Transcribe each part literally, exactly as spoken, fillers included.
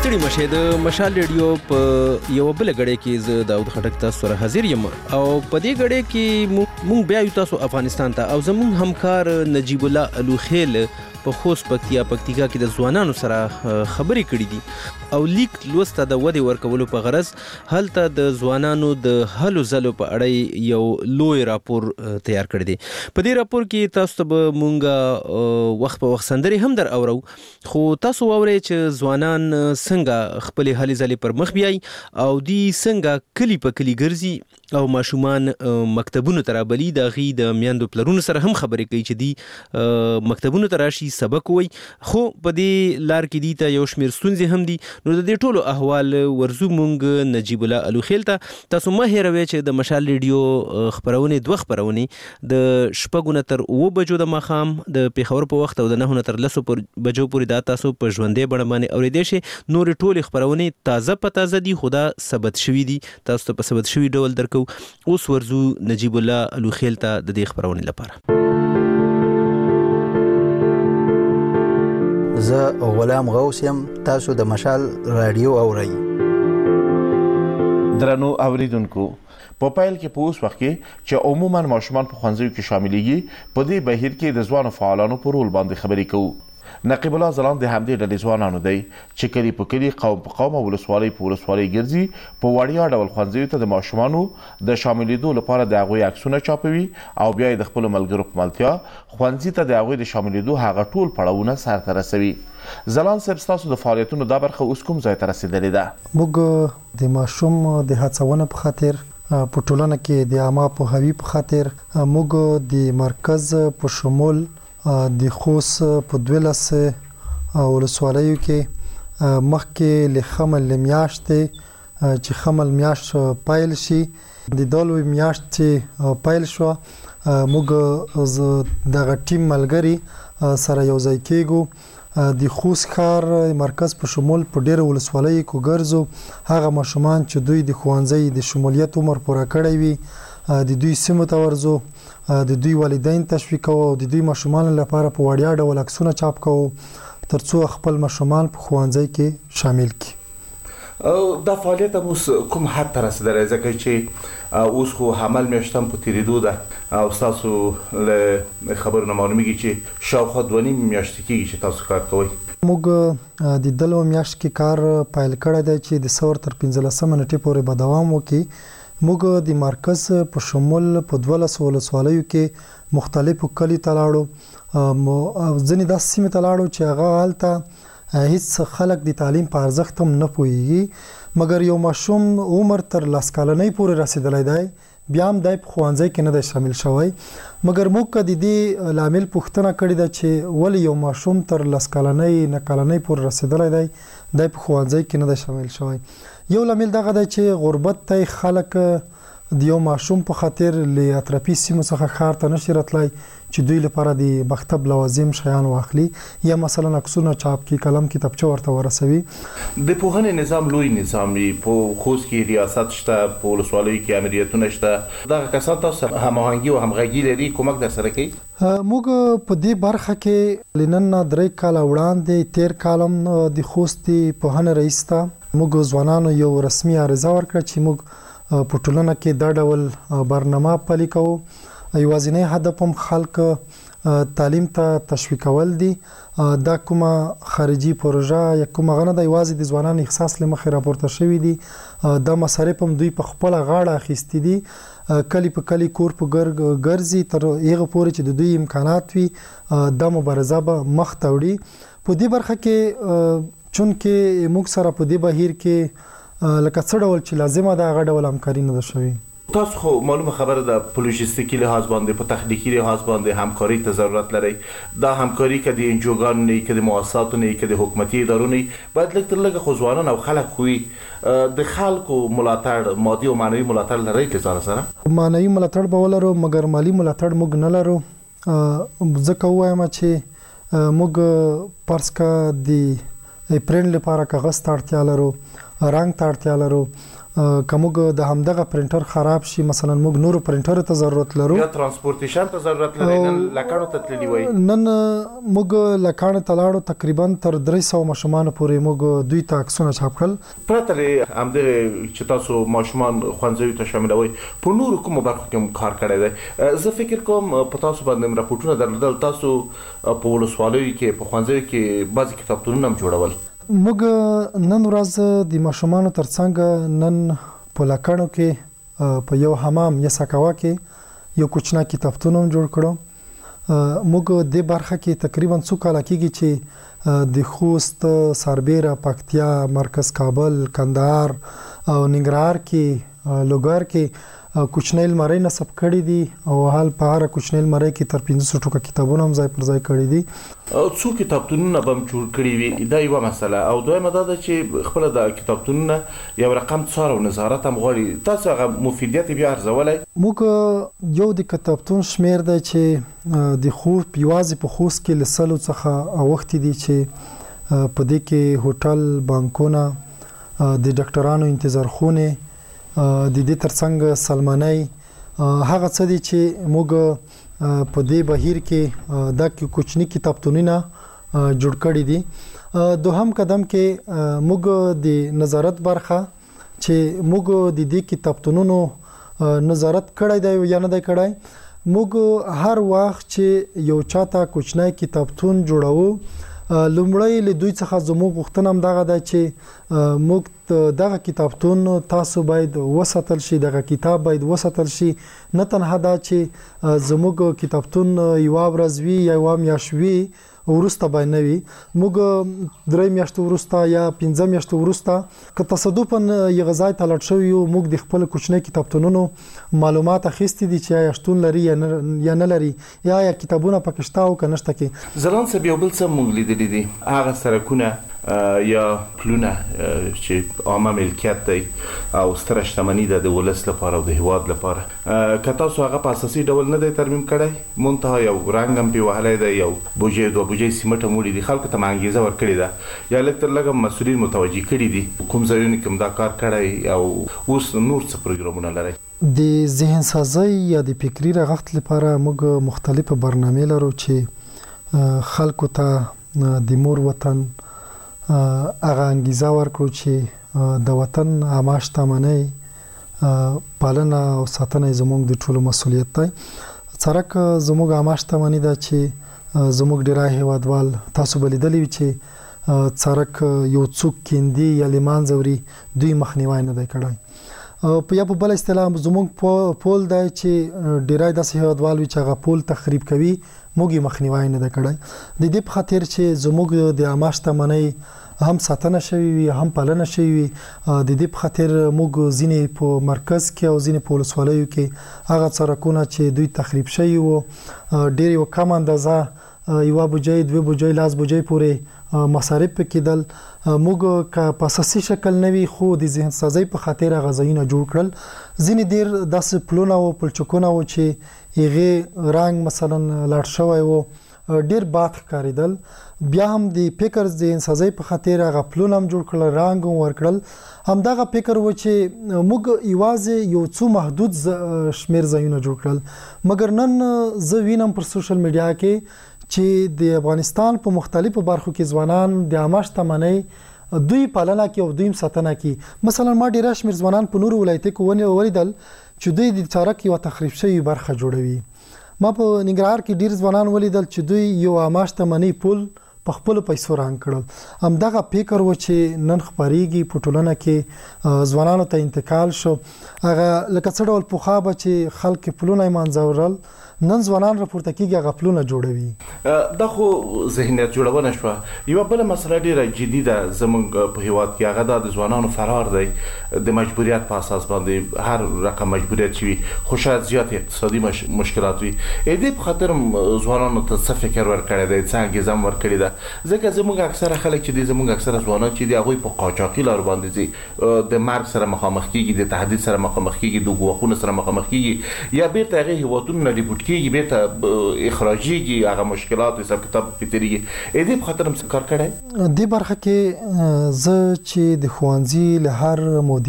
ستړي مشه د مشال ریډیو په یو بل غړې کې ز داود خټک تاسو سره حاضر یم او په دې غړې کې مونږ بیا یو تاسو افغانستان ته او زموږ همکار نجیب الله الوخیل په خوست پکتیا پکتیکا کې د ځوانانو سره خبرې کړې دي او لیک لوسته د ودی ورکولو په غرض هلته د ځوانانو د هلو زلو په اړه یو لوی راپور تیار کړی دی. په دې راپور کې تاسو ته مونږه وخت په وخت سندري هم در اورو، خو تاسو واورئ چې ځوانان څنګه خپل هلي ځلې پر مخ بیاي او دی څنګه کلی په کلی ګرځي او ماشومان مکتبونو ته رابلي، د غي د میاندو پلرونو سره هم خبرې کوي چې دی مکتبونو ته راشي سبق وای، خو په دې لار کې دي ته یو شمیر ستونزې هم دي. نو د دې ټولو احوال ورزو مونږ نجیب الله الوخیل ته. تاسو مه هیروئ چې د مشال ریډیو خبرونه دوه خبرونه د شپږو نه تر اوه بجو د ماښام د پیښور په وخت او د نهو نه تر لسو بجو پورې دا تاسو په ژوندې بڼه باندې اورېدئ شئ. نور ټول خبرونه تازه په تازه دي، خدا ثبت شوي دي، تاسو ته په ثبت شوي ډول درکو. اوس ورزو نجیب الله الوخیل ته د دې خبرونه لپاره. زه غلام غوث یم، تاسو د مشال رادیو اورئ. درنو اوریدونکو، په پیل کې په اوس وخت کې چې عموما ماشومان په ښوونځیو کې شاملېږي، په دې بهیر کې د ځوانو فعالانو په رول باندې خبرې کوو. نقیب الله ځلان د همدې ډلې ځوانانو دی چې کلی په کلی، قوم په قوم او ولسوالۍ په ولسوالۍ ګرځي، په وړیا ډول ښوونځیو ته د ماشومانو د شاملېدو لپاره د هغوی عکسونه چاپوي او بیا یې د خپلو ملګرو په ملتیا ښوونځي ته د هغوی د شاملېدو هغه ټول پړاوونه سرته رسوي. ځلان صاحب، ستاسو د فعالیتونو دا برخه اوس کوم ځای ته رسېدلې ده؟ موږ د ماشوم د هڅونې په خاطر په ټولنه کې د عامه پوهاوي په خاطر موږ د مرکز په شمول د خوست په دولس ولسوالیو کې مخکې له خمل میاشتې چې خمل میاشت پایل شي، د دالوي میاشت چې پایل شو، موږ دغه ټیم ملګري سره یو ځای کېږو، د خوست ښار مرکز په شمول په ډېرو ولسوالیو کې ګرځو. هغه ماشومان چې دوی د ښوونځي د شمولیت عمر پوره کړی وي، د دوی سیمو ته ورځو، د دوی والدین تشویق کوو او د دوی ماشومان لپاره په وړیا ډول عکسونه چاپ کوو ترڅو خپل ماشومان په ښوونځي کې شامل کړي. او دا فعالیت هم اوس کوم حد ته رسېدلی؟ ځکه چې اوس خو حمل میاشت هم په تېرېدو ده او ستاسو له خبرو نه معلومیږي چې شاوخوا دوه نیم میاشتې کېږي چې تاسو کار کوئ. موږ د دلو میاشت کې کار پیل کړی دی چې د سور تر پنځلسمه نېټې پورې به دوام وکړي. موږ د مرکز په شمول په دولسو ولسوالیو کې مختلفو کلیو ته لاړو، ځینې داسې سیمې ته لاړو چې هغه هلته هیڅ خلک د تعلیم په ارزښت هم نه پوهیږي، مګر یو ماشوم عمر تر لس کلنۍ پورې رسېدلی دی، بیا هم دی په ښوونځي کې نه دی شامل شوی. مګر موږ د دې لامل پوښتنه کړې ده چې ولې یو ماشوم تر لس کلنۍ نه کلنۍ پورې رسېدلی دی، دی په ښوونځي کې نه دی شامل شوی. یو لامل دغه دی چې غربت ته خلک د یو ماشوم په خاطر له اطرافي سیمو څخه ښار ته نشي راتلی چې دوی لپاره د مکتب لوازم شیان واخلي یا مثلا عکسونه چاپ کړي، قلم کتابچه ورته ورسوي. د پوهنې نظام لوی نظام وي، په خوست کې ریاست شته، په ولسوالیو کې امریتونه شته، دغه کسان تاسو هماهنګي او همغږي لري، کومک در سره کوي؟ موږ په دې برخه کې لنن درې کاله وړاندې تیر کالم د خوست پوهنې رئیس ته موږ ځوانانو یو رسمي عریضه ورکړه چې موږ په ټولنه کې دا ډول برنامه پلي کوو. یوازینی هدف هم خلک تعلیم ته تشویقول دي. دا کومه خارجي پروژه یا کومه غنه د یوازې د ځوانانو احساس لمخې راپورته شوی دي، دا مصارف هم دوی په خپل غاړه اخیستي دي، کلی په کلی کور په ګرځي تر هغه پورې چې د دوی امکانات وي دا مبارزه به مخ ته وړي. په دې برخه کې چونکې موږ سره په دې بهیر کې لکه څه ډول چې لازمه ده هغه ډول همکاري نه ده شوې. تاسو خو معلومه خبره ده په لوجستیکي لحاظ باندې، په تخنیکي لحاظ باندې همکاري ته ضرورت لري. دا همکاري که د انجوګانو نه که د مؤسساتو نه که د حکومتي ادارو نه باید لږ تر لږه خو ځوانان او خلک خوي د خلکو ملاتړ، مادي او معنوي ملاتړ لري که ځان سره؟ معنوي ملاتړ به ولرو مګر مالي ملاتړ موږ نه لرو. ځکه ووایم چې موږ فرض که د اپرین لپاره کاغذ ته اړتیا لرو، رنګ ته اړتیا لرو، کومګه د همدغه پرنټر خراب شي مثلا موږ نور پرنټر ته ضرورت لرو یا ترانسپورټیشن ته ضرورت لري نن لکانو ته تللی وای نن موږ لکانو ته لاړو تقریبا تر درې سوه ماشومان پورې موږ دوی ته عکسونه چاپ کړل پرته همدغه چې تاسو ماشومان خوانځوي ته شاملوي په نور کوم برخو کې کار کړی دی زه فکر کوم په تاسو باندې راپورټونه درلودل تاسو په ولسوالیو کې په خوانځوي کې بعضي کتابتونونه هم جوړول موږ نن ورځ د ماشومانو ترڅنګ نن په لکانو کې په یو حمام یا سکاوا کې یو کوچنا کتابتون هم جوړ کړو موږ د برخه کې تقریبا څو کال کېږي چې د خوست سربیره پکتیا مرکز کابل کندهار او ننګرهار کې لوګر کې کوچنی لمرۍ نصب کړي دي او حال په هر کوچنی لمرۍ کې تر پنځه سوه ټوکه کتابونه هم ځای پر ځای کړي دي څو کتابتونونه به جوړ کړي وي دا یو مسله او دویمه دا ده چې خپل د کتابتونونه یو رقم څار او نظارت هم غواړي تاسو هغه مفیدیت بیا ارزولای موږ یو د کتابتون شمیر دی چې د خوست یوازې په خوست کې لسلو څخه وخت دي چې په دې کې هوټل بانکونه د ډاکټرانو انتظار خونه د دې ترڅنګ سلماني هغه څه دي چې موږ په دې بهیر کې د کوچنی کتابتونونه جوړ کړي دي دوهم قدم کې موږ د نظارت برخه چې موږ د دې کتابتونونو نظارت کړی دی یا نه دی کړی موږ هر وخت چې یو چاته کوچنی کتابتون جوړو لومړی له دوی څخه زموږ غوښتنه هم دغه ده چې موږ دغه کتابتون تاسو باید وساتل شي دغه کتاب باید وساتل شي نه تنها دا چې زموږ کتابتون یو ورځ وی یا یو میاشت وی ورسته باندې وي موږ درې میاشتې ورسته یا پنځه میاشتې ورسته که تصادفاً یو غځای ته لاړ شو یو موږ د خپل کوچنی کتابتونونو معلومات اخیستي دي چې یا شتون لري یا نه لري یا یا کتابونه پکې شته او که نشته کې زلان څه بیا بل څه موږ لیدلي دي هغه سرکونه یا پلونه چې عامه ملکیت دی او ستره شتمني ده د ولس لپاره او د هیواد لپاره که تاسو هغه په اساسي ډول نه دی ترمیم کړی منتها یو رنګ هم پې وهلی دی یو بوجۍ دوه بوجۍ سیمټ هم وړي دي خلکو ته انګېزه ورکړې ده یا لږ تر لږه مسؤلین متوجه کړي دي کوم ځایونو کې هم دا کار کړی او اوس نور څه پروګرامونه لرئ د ذهن سازۍ یا د فکري رغښت لپاره موږ مختلفه برنامې لرو چې خلکو ته د مور وطن هغه انګیزه ورکړو چې د وطن عامه شتمنۍ پالنه او ساتنه زموږ د ټولو مسؤلیت دی څرک زموږ عامه شتمنۍ ده چې زموږ ډیری هیوادوال تاسو بلیدلی چې څرک یو څوک کیندي یا لیمانځوري دوی مخنیوي نه دی کړی په یا په بل اصطلاح زموږ پول دی چې ډیری داسې هیوادوال وي چې هغه پول تخریب کوي موږ مخنیوي نه دی کړی د دې په خاطر چې زموږ د عامه شتمنۍ هم ساتنه شوی وي هم پالنه شوی وي د دې په خاطر موږ ځینې په مرکز کې او ځینې په ولسوالیو کې هغه څرکونه چې دوی تخریب شوي وو ډېر یو کم اندازه یو بوجۍ دوه بوجۍ لاس بوجۍ پورې مصارف کېدل موږ که په اساسي شکل نه وي خو د ذهن سازۍ په خاطر هغه ځایونه جوړ کړل ځینې ډېر داسې پلونه او پلچکونه وو چې هغې رنګ مثلا لاړ شوی وو ډیر باد ښکارېدل بیا هم د فکر ذهن سازۍ په خاطر هغه پلونه هم جوړ کړل رنګ هم ورکړل همدغه فکر و چې موږ یوازې یو څو محدود شمیر ځایونه جوړ کړل مګر نن زه وینم پر سوشل میډیا کې چې د افغانستان په مختلفو برخو کې ځوانان د عامه شتمنۍ دوی پالنه کوي او دوی ساتنه کوي مثلا ما ډیر شمیر ځوانان په نورو ولایتونو کې ولیدل چې دوی د چارک یو تخریب شوی برخه جوړوي ما په ننګرهار کې ډیر ځوانان ولیدل چې دوی یو عامه شتمنۍ پول په خپل پیسو رنګ کړل همدغه فکر و چې نن خبريږي په ټولنه کې ځوانانو ته انتقال شو هغه لکه څه ډول پوخا به چې خلک پلونه منځورل نن ځوانان راپورته کیږي غفلونه جوړوي دا خو ذهنیت جوړونه شو یو بل مسله ډیره جدي ده زموږ په هیواد کې هغه د ځوانانو فرار دی د مجبوریت په اساس باندې هر رقم مجبوریت شي خو شاید زیات اقتصادي مش... مشکلات وي اې دې په خاطر ځوانانو ته څه فکر ورکړی دی څه انګیزه ورکړی ده ځکه زموږ اکثره خلک چې دي زموږ اکثره ځوانان چې دي هغه په قاچاقي لار باندې دي د مرګ سره مخامخ کیږي د تهدید سره مخامخ کیږي د ګواښونو سره مخامخ کیږي یا بیرته هغه هیوادونو نه ریپورټ کیږي بیرته اخراجيږي هغه مشکلات حساب کتاب پیتريږي اې دې په خاطر هم کار کړی د برخه کې ز چې د خوانزي له هر مدیر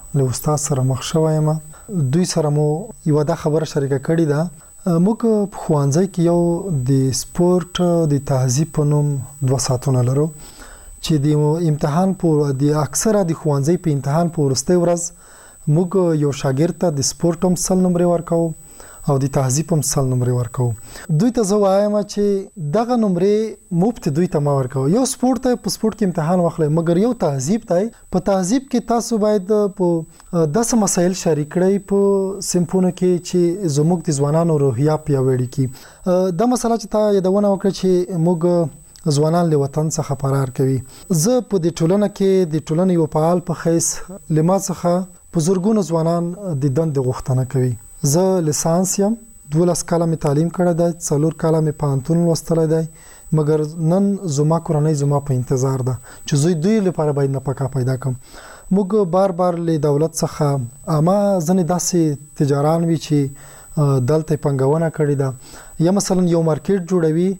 له استاد سره مخ شوم. دوی سره مو یو د خبره شریکه کړې ده. موږ په خوانځي کې یو د سپورت د تهذیب په نوم دوه ساعتونه لرو چې د امتحان په د اکثره د خوانځي په امتحان په ورسته ورځ موږ یو شاګرد ته د سپورت هم سل نمبر ورکاو او د تهذیب هم سل نمبر ورکاو. دوی ته زه وایم چې دغه نمبر مفت دوی ته ما ورکاو. یو سپورت ته په سپورت کې امتحان واخلئ مګر یو تهذیب ته په تهذیب کې تاسو باید په داسې مسایل شریک کړئ په سمپونه کې چې زموږ د ځوانانو روحیه پیاوړې کړي. دا مسله چې تا یادونه وکړه چې موږ ځوانان له وطن څخه فرار کوي. زه په دې ټولنه کې د ټولنې یو فعال په خیس لما څخه په زورګونو ځوانان د دند غوښتنه کوي. زه لیسانس یم، دولس کاله مې تعلیم کړی دی، څلور کاله مې پوهنتون لوستلی دی، مګر نن زما کورنۍ زما په انتظار ده چې زه دوی لپاره باید نفقه پیدا کړم. موږ بار بار له دولت څخه اما ځنې داسې تجاران وي چې دلته پنګونه کړې ده یا مثلا یو مارکیټ جوړوي.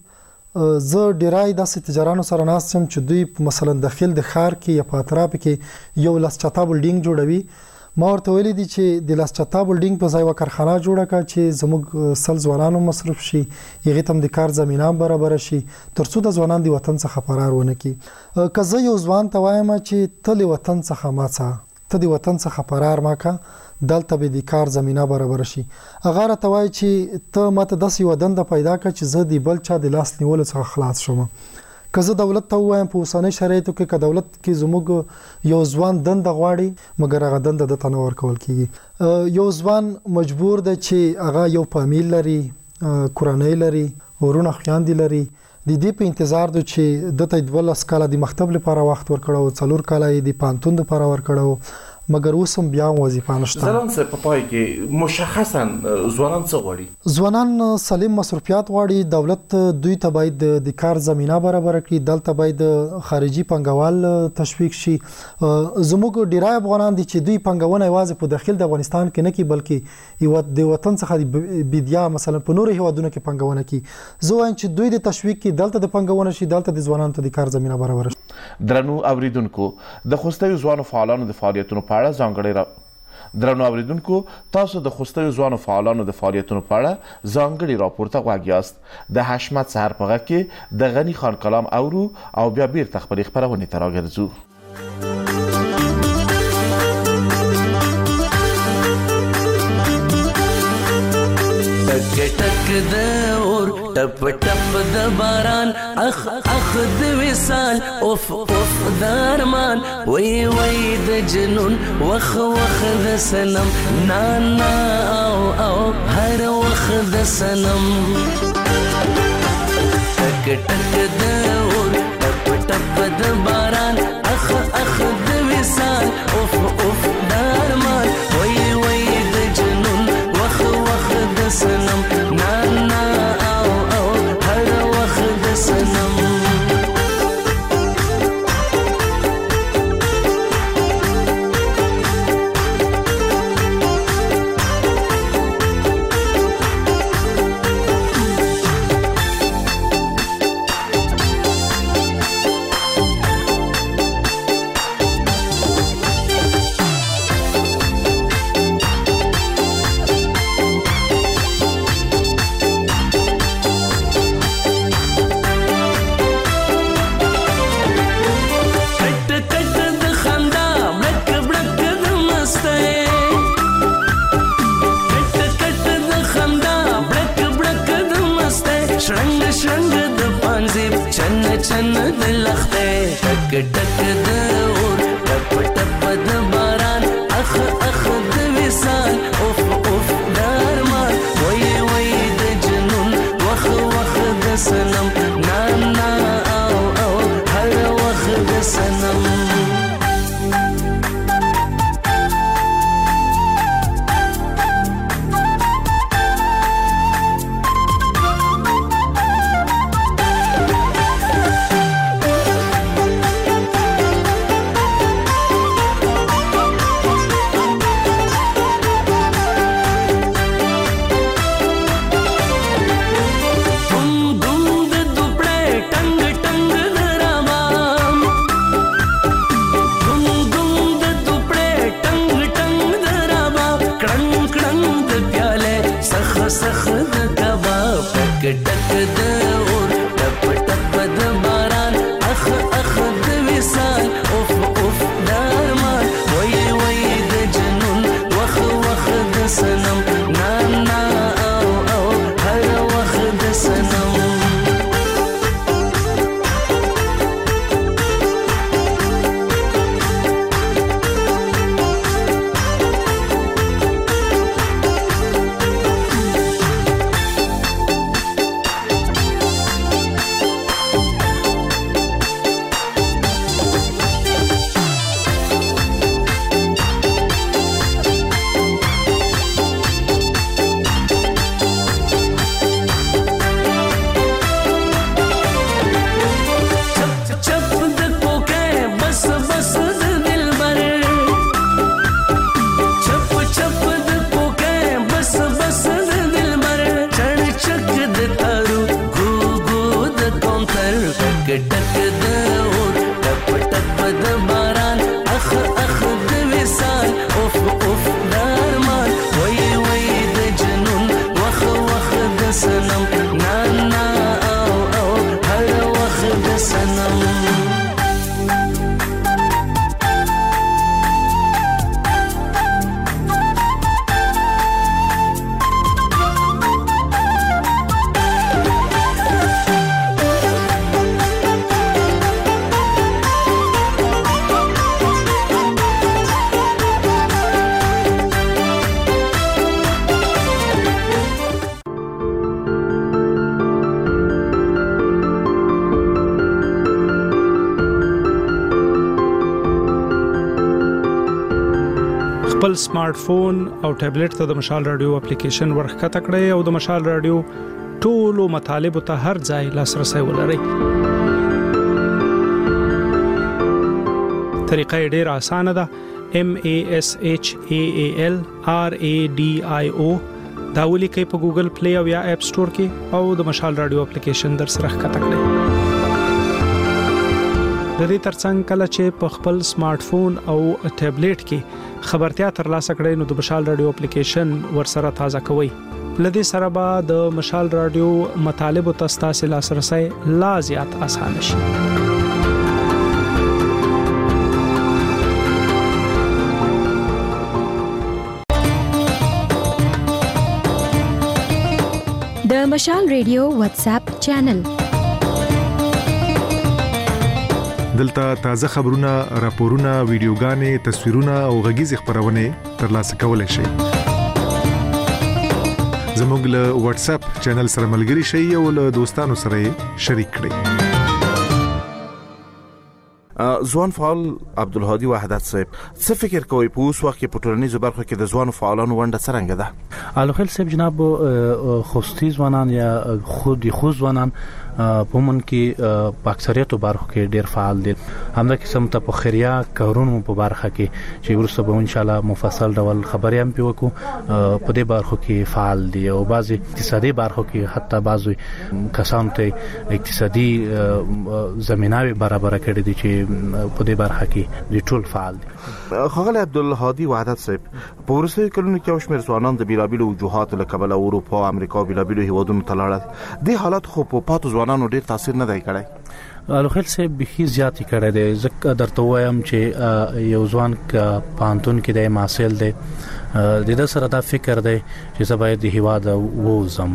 زه ډیرای داسې تجارانو سره ناست یم چې دوی مثلا داخل د ښار کې یا په اطراف کې یو لاسچتا بلډینګ جوړوي. ما ورته ویلي دي چې د لاسچتا بلډینګ په ځای و کارخانه جوړه کړه چې زموږ سل ځوانانو مصرف شي، هغې ته هم د کار زمینه برابر شي تر څو د ځوانان د وطن څخه فرار ونه کړي. که زه یو ځوان ته وایم چې ته له وطن څخه ما څه ته د وطن څخه فرار ما کړه دلته به د کار زمینه برابر شي، هغه راته وایي چې ته ماته داسې یوه دنده پیدا کړه چې زه د بل چا د لاس نیولو څخه خلاص شم. که زه دولت ته وایم په اوسنۍ شرایطو کې که دولت کې زموږ یو ځوان دنده غواړي مګر هغه دنده دته نه ورکول کیږي. یو ځوان مجبور دی چې هغه یو فامیل لري، کورنۍ لري، ورونه خویندې لري، د دې په انتظار دی چې دته دولس کاله د مکتب لپاره وخت ورکړو، څلور کاله یې د پوهنتون لپاره ورکړو مګر اوس هم بیا وظیفه نشته. ځلان څه په پای کې مشخصا ځوانان څه غواړي؟ ځوانان سالم مصرفیات غواړي. دولت دوی ته باید د کار زمینه برابر کړي، دلته باید خارجي پنګوال تشویق شي. زموږ ډیری افغانان دي چې دوی پنګونه یوازې په داخل د افغانستان کې نه کوي بلکې یو د وطن څخه د بیدیا مثلا په نورو هیوادونو کې پنګونه کوي. زه وایم چې دوی د تشویق کې دلته د پنګونه شي، دلته د ځوانانو ته د کار زمینه برابر شي. درنو اوریدونکو د خوستیو ځوانو فعالانو د فعالیتونو په اړه ځانګړی را درنو اوریدونکو تاسو د خوستیو ځوانو فعالانو د فعالیتونو په اړه ځانګړي راپور ته غوږ یاست. د حشمت سحر په غږ کې د غني خان کلام اورو او بیا بیرته خپلې خپرونې ته راګرځو. ټک ټک د اور ټپ ټپ د باران اخ اخ د وصال اوف اوف د ارمان وی وی د جنون وخ وخ د سنم نا نا او او هر وخ د سنم ټک ټک د اور ټپ ټپ د باران اخ اخ د وصال اوف اوف د ارمان وی وی د جنون وخ وخ د سنم نا نا او او هر وخت د سنم چن د لخته ټک ټک د اور ټپ ټپ د باران اخ اخ د وصال اوف اوف د ارمان وی وی د جنون وخ وخ د سنم نا نا او او هر وخ د سنم د کباب ټک ټک د اور ټپ ټپ د باران اخ اخ د وصال اوف اوف د ارمان وای وای د جنون وخ وخ د سنم نا نا او او هر وخت د سنم خپل سمارټ فون او ټابلیټ ته د مشال رادیو اپلیکیشن ورخکته کړئ او د مشال رادیو ټولو مطالب ته هر ځای لاسرسي ولرئ. طریقه ډیره اسانه ده. M A S H A A L R A D I O دا ولیکئ په ګوګل پلی او یا اپ سٹور کې او د مشال رادیو اپلیکیشن در سره ښکته کړئ. د دې ترڅنګ کله چې په خپل سمارټ فون او ټابلیټ کې خبرتیا ترلاسه کړئ نو د مشال رادیو اپلیکیشن ورسره تازه کوئ. لدې سره به د مشال رادیو مطالب او تاسو لاسرسي لا زیات اسانه شي. د مشال رادیو واتس اپ چینل دلته تازه خبرونه، راپورونه، ویډیوګانې، تصویرونه او غږیز خبرونه ترلاسه کولای شئ. زموږ له واتس اپ چینل سره ملګري شئ او له دوستانو سره شریک کړئ. ځوان فعال عبدالهادي وحدت صاحب څه فکر کوي په اوس وخت کې په ټولنیزو برخو کې د ځوانو فعالانو ونډه څرنګه ده؟ الوخیل صاحب جناب خوستي ځوانان یا خود خو ځوانان په من کې په اکثریت برخو کې ډیر فعال دي. همدا قسم ته په خیریه کارونو په برخه کې چې ورسره به ان شاء الله مفصل ډول خبرې هم پیوکو په دې برخو کې فعال دي او بعضي اقتصادي برخو کې حتی بعضي کسان ته اقتصادي زميناوي برابر کړي دي چې په دې برخه کې د ټول فعال دي. خغل عبدالهادي وحدت صاحب په ورسره کلونو کې اوشمیر ځوانان د بیلابیلو وجوهاتو له کبله اروپا، امریکا او بیلابیلو هیوادونو ته لاړل. دې حالت خو په پاتو ځوانانو ډیر تاثیر نه دی کړی. الوخیل صاحب به زیاتی کړی دی. ځکه درته وایم چې یو ځوان ک پانتون کې د ماسل دی د دې سره دا فکر دی چې زباید د هیواد ووزم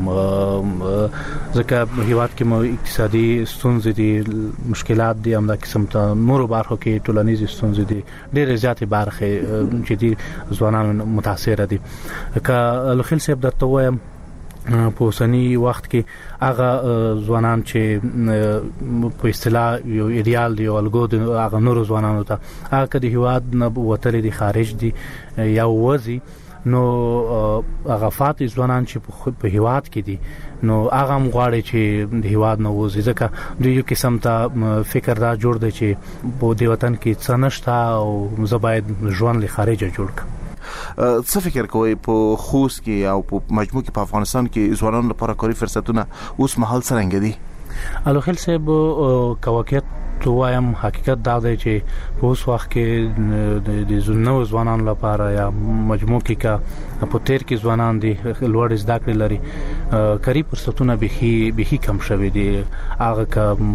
ځکه هیواد کې مو اقتصادي ستونزې دي، مشکلات دي، همدا قسم ته نورو برخو کې ټولنیز ستونزې دي، ډېر زیاتې برخې چې دي ځوانان متاثر دي. که الوخیل صاحب درته وایم په اوسنی وخت کې هغه ځوانان چې په اصطلاح یو ایدیال دی او الګو د هغه نورو ځوانانو ته هغه د هیواد نه وتل دي، خارج دي یا وځي، نو هغه فاتح ځوانان چې په هیواد کې دي نو هغه مغواړي چې د هیواد نه وځي ځکه د یو قسم ته فکر دا جوړ دی چې په دې وطن کې څه نشته او زه باید ژوند له خارجه جوړ کړم. څه فکر کوي په خوست کې او په مجموع کې په افغانستان کې ځوانانو لپاره کاري فرصتونه اوس مهال څنګه دي؟ الوخیل صاحب کواکیت وایم حقیقت دا دی چې په اوس وخت کې د زنو ځوانانو لپاره یا مجموع کې کا په تیر کې ځوانان دي لوړ زده کړې لري کاری فرصتونه به به کم شوي دي هغه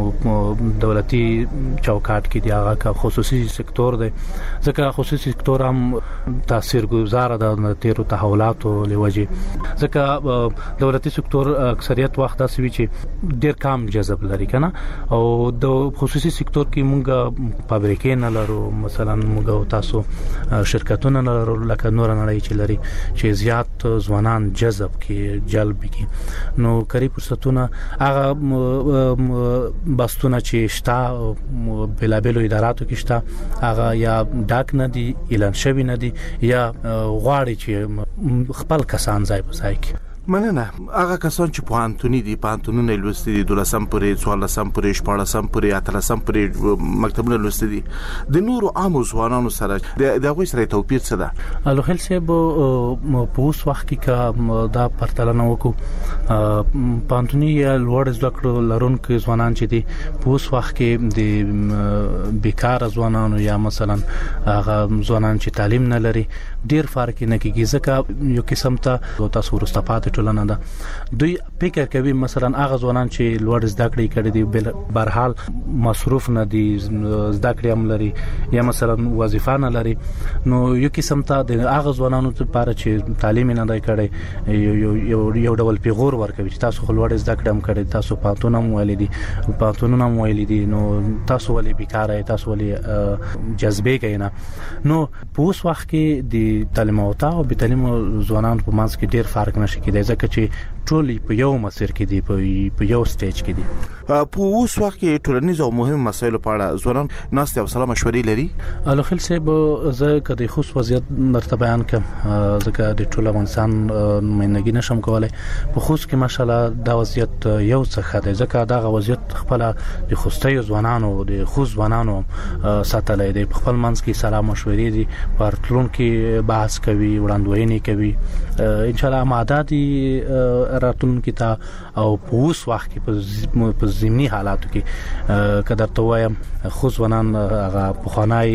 ک دولتي چوکاټ کې دی هغه ک خصوصي سکتور دی ځکه خصوصي سکتور هم تاثیرګذار ده د تیرو تحولاتو لوجه ځکه دولتي سکتور اکثریت وخت داسې وي چې ډیر کم جذب لري کنه او د خصوصي سکتور کې مونږ فابریکې نه لرو مثلا مونږ تاسو شرکتونه نه لرو لکه نور نړۍ چې لري چې زیات ځوانان جذب کې جلب کې نو کاری فرصتونه هغه بستونه چې شته بلابلو اداراتو کې شته هغه یا ډاک نه دي اعلان شوی نه دي یا غواړي چې خپل کسان ځای په ځای کې مننه هغه کسان چې په انټونی دی په انټونی لوستي دي دولسم پرې څوارلسم پرې شپاړسم پرې اتلسم پرې مکتبونه لوستي دي د نورو عام ځوانانو سره د دغه سره توپیر څه ده الوخل صاحب په اوس وخت کې دا پرتلنه وکړو په انټونی لوړ زده کړو لرونکو ځوانان چې دي په اوس وخت کې د بیکار ځوانانو یا مثلا هغه ځوانان چې تعلیم نه لري ډیر فرق نه کیږي ځکه یو قسم ته تاسو ورستپات ټولنه ده دوی فکر کوي مثلا هغه ځوانان چې لوړ زده کړې کړي دي بهر حال مصروف نه دي زده کړې هم لري یا مثلا وظیفه نه لري نو یو قسم ته د هغه ځوانانو لپاره چې تعلیم نه دی کړي یو یو یو ډول پیغور ورکوي چې تاسو لوړ زده کړم کړي تاسو پاتونه مو ولیدي پاتونه مو ولیدي نو تاسو ولې بیکار یې تاسو ولې جذبه کوي نه نو په اوس وخت کې د تعلیم او تا او به تعلیم ځوانان په منځ کې ډیر فرق نشي کېدای ځکه چې ټول په یو مسیر کې دي په یو سټیج کې دي په اوس وخت کې ټولنیز او مهم مسایلو په اړه ځوانان ناست او سلام مشورې لري الوخل صاحب زه کدي خصوص وضعیت مرتبه بیان کوم ځکه د ټول افغانستان نمائندګي نشم کولای په خصوص کې ماشاءالله دا وضعیت یو څه دی ځکه دا وضعیت خپل د خوستي ځوانانو د خوز ځوانانو ساتلای دي خپل منځ کې سلام مشورې دي پر ټولون کې بحث کوي وړاندوینې کوي ان شاء الله ماده دي راتون کې تا او په اوس وخت کې په زمینی حالاتو کې قدر ته وایم خو ځوانان هغه پخوانای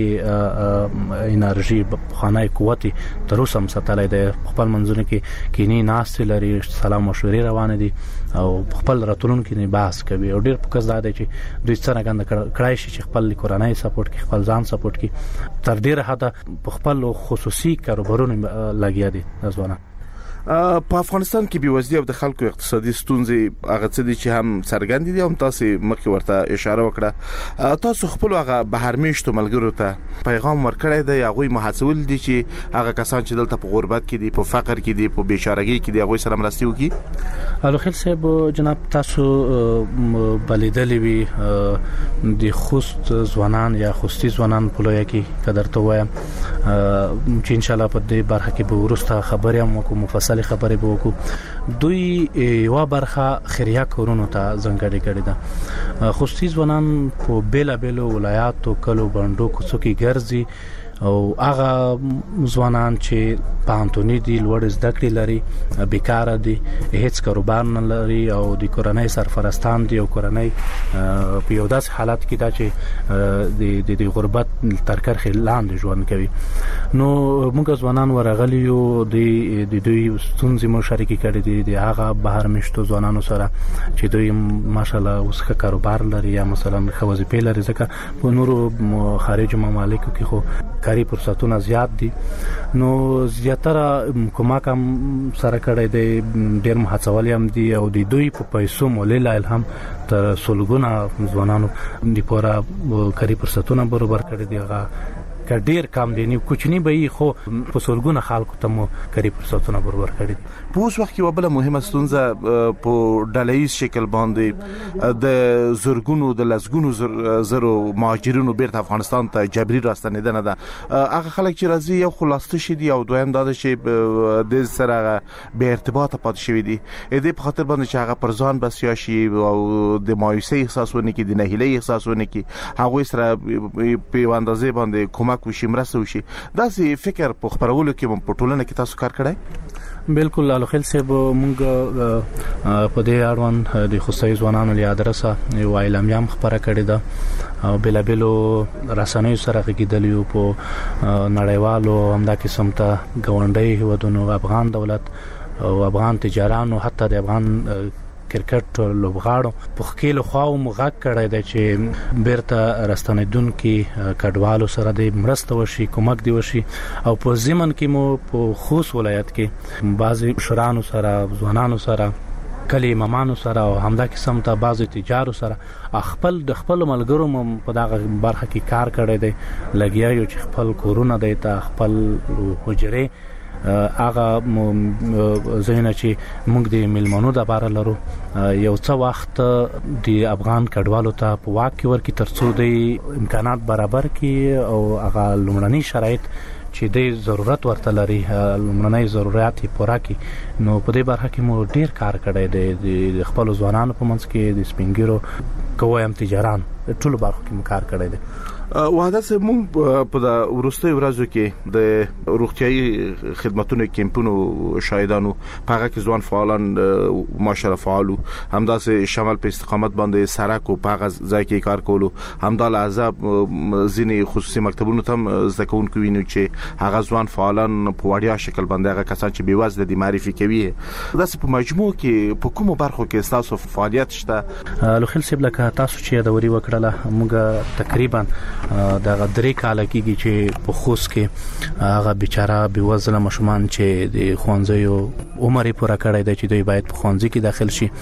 انرژي پخوانای قوت تر اوسه هم ساتلای دی خپل منځونه کې کینی ناس لري سلام مشورې روان دي او خپل راتلون کې بحث کوي او ډیر پکې زده چې دوی څنګه غند کړای شي چې خپل کورنۍ سپورټ کې خپل ځان سپورټ کې تر ډیره حد خپل خصوصي کاروبارونه لګیا دي ځوانان په افغانستان کې بېوزلي او د خلکو اقتصادي ستونزې هغه څه دي چې هم څرګند دي هم تاسو مخکې ورته اشاره وکړه تاسو خپل هغه بهرمېشتو ملګرو ته پیغام ورکړی دی هغه محاسول دي چې هغه کسان چې دلته په غربت کې دي په فقر کې دي په بیچارهګي کې دي هغه سره مرستي وکړي الوخل صاحب جناب تاسو بلیدلې وي د خوست ځوانان یا خوستي ځوانان په لوی کې قدر ته وایم چې ان شاء الله په دې برخه کې به ورسته خبرې هم کوم مفصل خبرې به وکړو دوی یو برخه خیریه کورونو ته ځنګړې کړې ده خوستي ځوانان په بیل بیل ولایاتو کلو بندو کوڅو کې ګرځي او هغه ځوانان چې پانتونی دي لوړ زده کړې لري بیکار دي هیڅ کاروبار نه لري او د کورنۍ سرپرستان دي او کورنۍ په یو داس حالت کې دا چې د د غربت تر کرخې لاندې ژوند کوي نو موږ ځوانان ورغلی یو د دوی ستونزې مو شریکې کړې دي د هغه بهر مشتو ځوانانو سره چې دوی ماشالله اوس ښه کاروبار لري یا مثلا خوځې لري ځکه په نورو خارج ممالکو کې خو کاری فرصتونه زیات دي نو زیاتره کومک هم سره کړی دی ډیر محصول هم دي او د دوی په پیسو مولل الهام تر سلګونه ځوانانو د پورا کاری فرصتونه برابر کړی دی هغه کډیر کم دي نو کوچنی به خو په سلګونه خلکو ته مو کاری فرصتونه برابر کړی دي په اوس وخت کې وبله مهمه ستونزه په ډالهیز شکل باندې د زرګونو د لسګونو زرو مهاجرینو بیرته افغانستان ته جبري راستنیدنه ده هغه خلک چې راځي یو خلاصته شي دي او دویم دا چې د سره به ارتباط پات شوی دي دې په خاطر باندې چې هغه پر ځان بسیا شي او د مایوسۍ احساس ونه کې د نهیلۍ احساس ونه کې هغه سره په اندازې باندې کومک وشي مرسته وشي دا سي فکر په خبرولو کې په ټولنه کې تاسو کار کړئ بالکل الوخل صاحب مونږ په دې اړوند د خوستي ځوانانو له ادرسه یو اعلامیه خبره کړې ده او بلا بلو رسنیو سره کېدلیو په نړیوالو همدا قسم ته غونډي هودونو افغان دولت او افغان تجارانو حتی د افغان کرکټ لوبغاړو په خېل خواو مغاک کړی دی چې بیرته راستنیدون کې کډوالو سره د مرسته وشي کومک دی وشي او په ضمن کې مو په خوست ولایت کې بعضی شرانو سره ځوانانو سره کلی امامانو سره او همدا قسم ته بعضی تجارو سره خپل د خپل ملګرو مم په دغه برخه کې کار کړی دی لګیا یو چې خپل کورونه دی ته خپل حجره هغه زینه چې موږ د ملمنو د بار لرو یو څه وخت د افغان کډوالو ته په واکه ورکی ترڅو د امکانات برابر کی او هغه لومړني شرایط چې د ضرورت ورته لري لومړني ضرورت یې پوره کی نو په دې برخه کې مو ډیر کار کړی دی د خپل ځوانانو په منځ کې د سپینګیرو کووایم تجاران ټول برخه کې کار کړی دی. وحده سه مونږ په د ورستۍ ورځو کې د روغتيایي خدماتو کیمپونو شاهدانو هغه کې ځوان فعالان ماشاءالله فعالو همداسې شمال په استقامت باندې سرک او هغه ځای کې کار کولو همدا لحظه ځینی خصوصي مکتبونو ته ځکون کوي چې هغه ځوان فعالان په وړیا شکل باندې هغه کسان چې بیوازله دي معرفي کوي داسې په مجموع کې په کومو برخو کې تاسو فعالیت شته لوخل سیب لکه تاسو چې د وری وکړه موږ تقریبا دغه درې کال کېږي چې په خوست کې هغه بیچاره بیوزله مشمان چې د خوانځيو عمر پوره کړی دی چې دوی باید په خوانځي کې داخل شي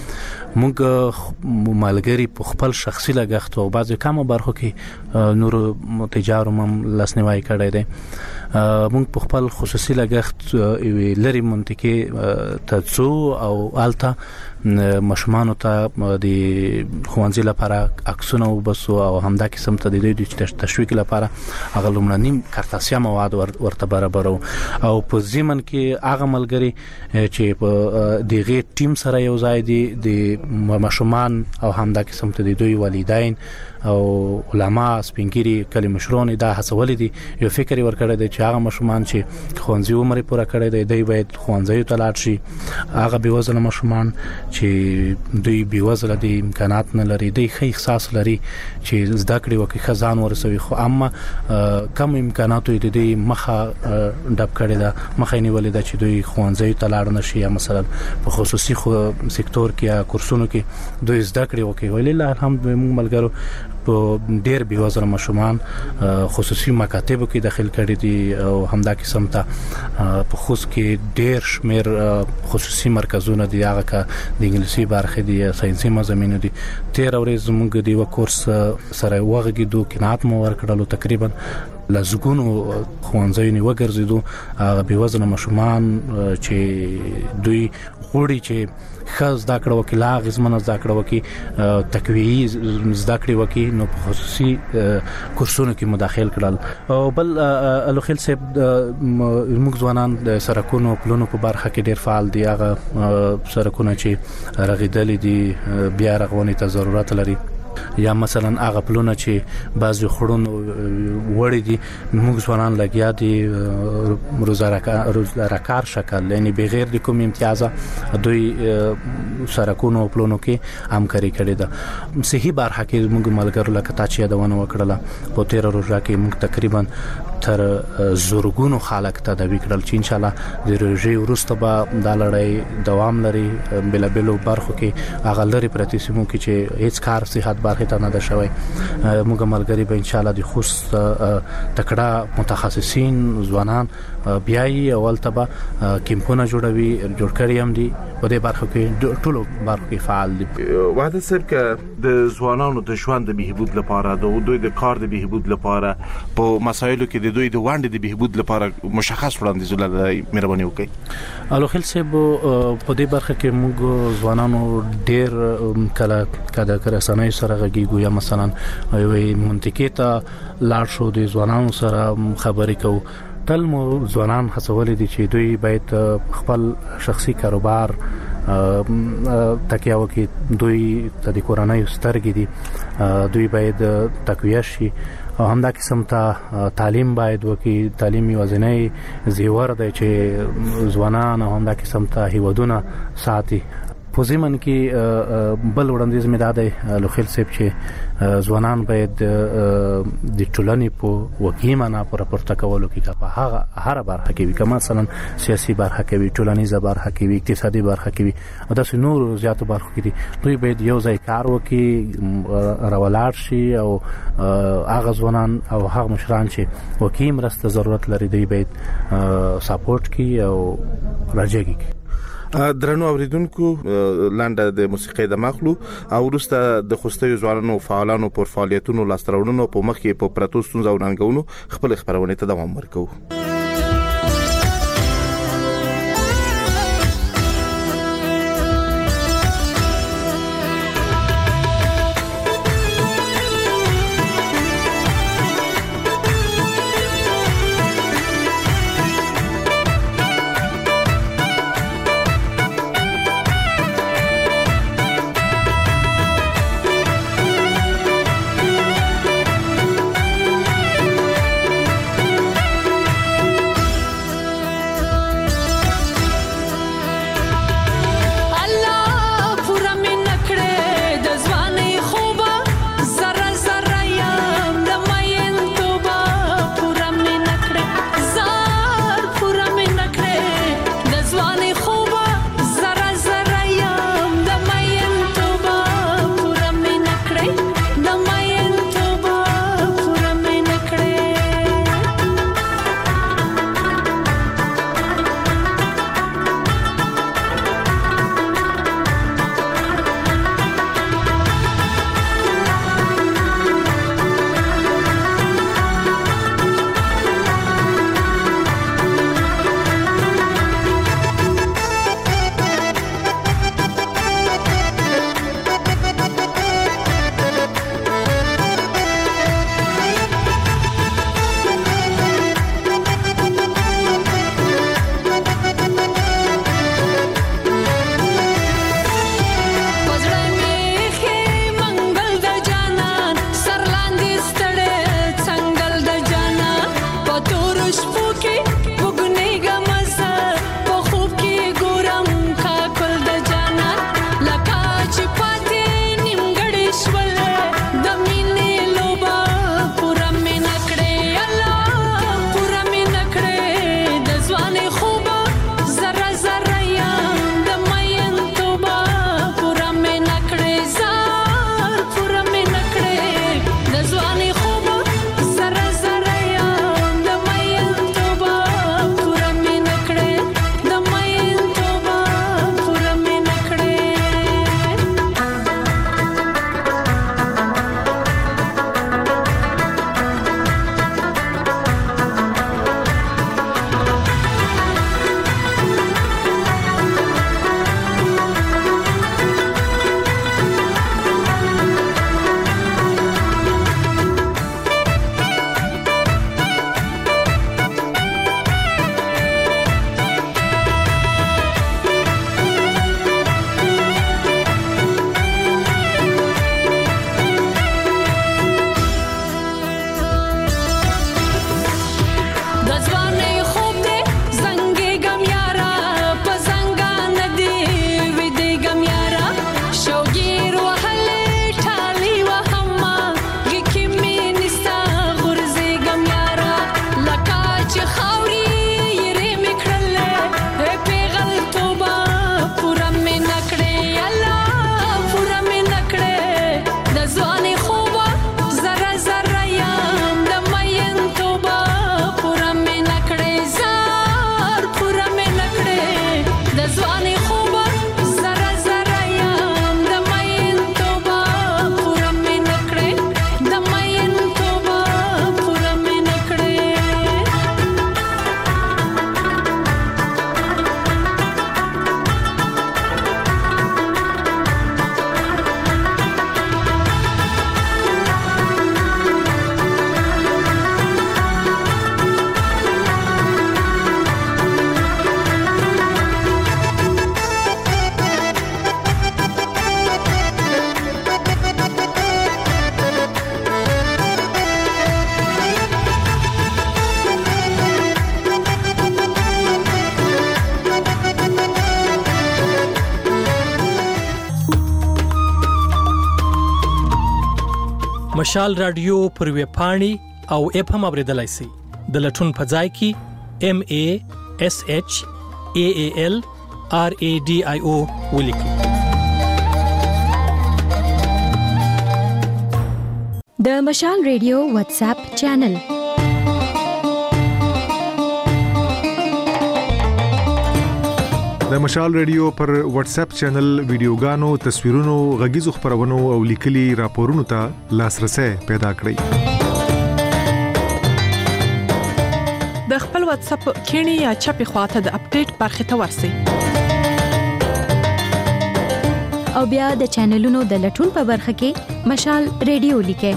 موږ مالګری په خپل شخصي لګښت او بعضی کومه برخو کې نور تجارو هم لاسنیوي کړی دی موږ په خپل خصوصي لګښت لري منطقه تڅو او التا مشمانو ته د خوانځي لپاره عکسونه وبسو او همدا قسم ته د دې تشویق لپاره هغه لومړنی کارتاسیا مواد ورته برابرو او په ضمن کې هغه ملګری چې په دغه ټیم سره یو ځای دي د مشمان او همدا قسم ته د دوی والدین او علما سپینګری کلی مشرون دا هڅول دي یو فکر ورکړی دی چې هغه مشمان چې خوانځي عمر پوره کړی دی دوی باید خوانځي ته لاړ شي هغه بیوزله مشمان چې دوی بیوزله دي امکانات نه لري دوی ښه احساس لري چې زده کړې وکړي خزان ورسوي خو اما کم امکاناتو د دوی مخه ډب کړی دا مخه نیولې ده چې دوی خوانځي ته لاړ نشي یا مثلا په خصوصي سکتور کې یا کورسونو کې دوی زده کړې وکړي ولله الحمد موږ ملګرو په ډېر بیوزله مشمان خصوصي مکاتبو کې داخل کړي دي او همدا قسم ته په خوست کې ډېر شمیر خصوصي مرکزونه دي هغه کا د انګلیسي برخه دي ساينسي مضامین دي تیر ورځ موږ دی و کورس سره وغږیدو کینات مو ورکړلو تقریبا لزګونو خوانځي نیو ګرځیدو هغه بیوزله مشمان چې دوی غوړي چې خاص دا کړو کې لا غزمنه دا کړو کې تکویی زده کړی وکي نو په خصوصي کورسونو کې مداخل کړل او بل الوخیل صاحب موږ ځوانان د سرکونو پلونو په برخه کې ډیر فعال دي هغه سرکونه چې رغیدل دي بیا رغونې ته ضرورت لري یا مثلا هغه پلونه چې بعضی خړون وړي دي موږ ځوانان لګیا دي روزانه کار شکل یعنی بغیر د کوم امتیاز دوی سرکونو پلونو کې همکاري کړې ده صحیح برخه کې موږ ملګرو لکه تا چې دا ونه وکړه په تیر روزه کې موږ تقریبا تر زورګونو خلک ته د وکړل چې ان شاء الله د روزي ورسته به د لړۍ دوام لري بل بل برخو کې هغه لري پرتی سیمو کې چې هیڅ کار صحت برخه ته نه ده شوی موږ ملګری به ان شاء الله د خوست تکړه متخصصین ځوانان بیاي اول تبا کیمپونه جوړوي جوړ کړی هم دي په دې برخه کې ټولو برخو کې فعال دي وعده صاحب ک د ځوانانو د ژوند د بهبود لپاره د دوی د کار د بهبود لپاره په مسایلو کې د دوی د وړاندې د بهبود لپاره مشخص وړاندیز لري مهرباني وکړئ الوخیل صاحب په دې برخه کې موږ ځوانانو ډیر کله کده کرسانای سره غږیږو یا مثلا یوې منطقې ته لاړ شو د ځوانانو سره خبرې کوو تل مو ځوانان هڅولې دي چې دوی باید خپل شخصي کاروبار تکیه وکړي دوی د کورنۍ سترګې دي دوی باید تقویه شي او همدا قسم ته تعلیم باید وکړي تعلیم یوازینی زیور دی چې ځوانان او همدا قسم ته هیوادونه ساتي په ځمن کې بل وړاندیز مې داده لوخیل صاحب چې ځوانان باید د ټولنې په وکیمانه پر پورته کولو کې په هغه هر برخه کې کما مثلا سیاسي برخه کې وي ټولنیزه برخه کې وي اقتصادي برخه کې وي او داسې نور زیاتو برخو کې دي دوی باید یو ځای کار وکړي راولار شي او هغه ځوانان او هغه مشران چې وکیم راسته ضرورت لري دوی باید سپورټ کوي او راځي کوي. درنو اوریدونکو لاندې د موسیقي د مخلو او ورسته د خوستي ځوانانو فعالانو پر فعالیتونو لاسترونو په مخ کې په پروتو ستونزو وننګونو خپل خبرونه ته دوام ورکو. مشال رادیو پر ویب پاڼې او اپ هم اوریدلای شئ. د لټون په ځای کې ام ای اس ایچ ای ای ال آر ای ډي آی او ولیکئ. د مشال ریډیو واتس اپ چینل د مشال ریډیو پر واتس اپ چینل ویډیوګانو، تصویرونو، غږیزو خبرونو او لیکلي راپورونو ته لاسرسي پیدا کړئ. د خپل واتس اپ کینی یا چپی خواته د اپډیټ برخه ته ورسئ. او بیا د چینلونو د لټون په برخه کې مشال ریډیو لیکئ.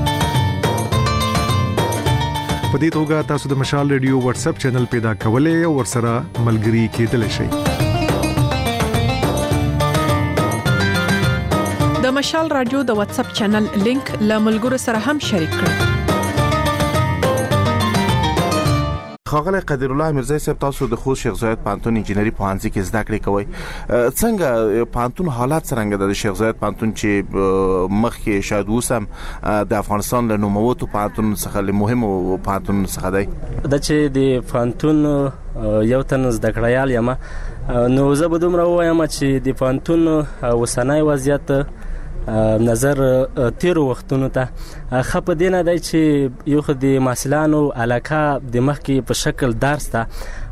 په دې توګه تاسو د مشال ریډیو واتس اپ چینل پیدا کولای او ورسره ملګري کېدلی شئ. د مشال رادیو د واتس اپ چینل لینک له ملګرو سره هم شریک کړئ. خاغلی قدیر الله میرزای صاحب، تاسو د خوست شیخ زاید پوهنتون انجینری پوهنځي کې زده کړې کوئ. څنګه پوهنتون حالات څنګه د شیخ زاید پوهنتون چې مخکې شاید اوس هم د افغانستان له نوموتو پوهنتون څخه له مهمو پوهنتون څخه دی؟ دا چې د پوهنتون یو تن زده کړیال یم، نو زه به دومره ووایم چې د پوهنتون اوسنی وضعیت نظر تیرو وختونو ته خپ دینه دی چې یو خو د محصلانو علاقه د مخکې په شکل درس ته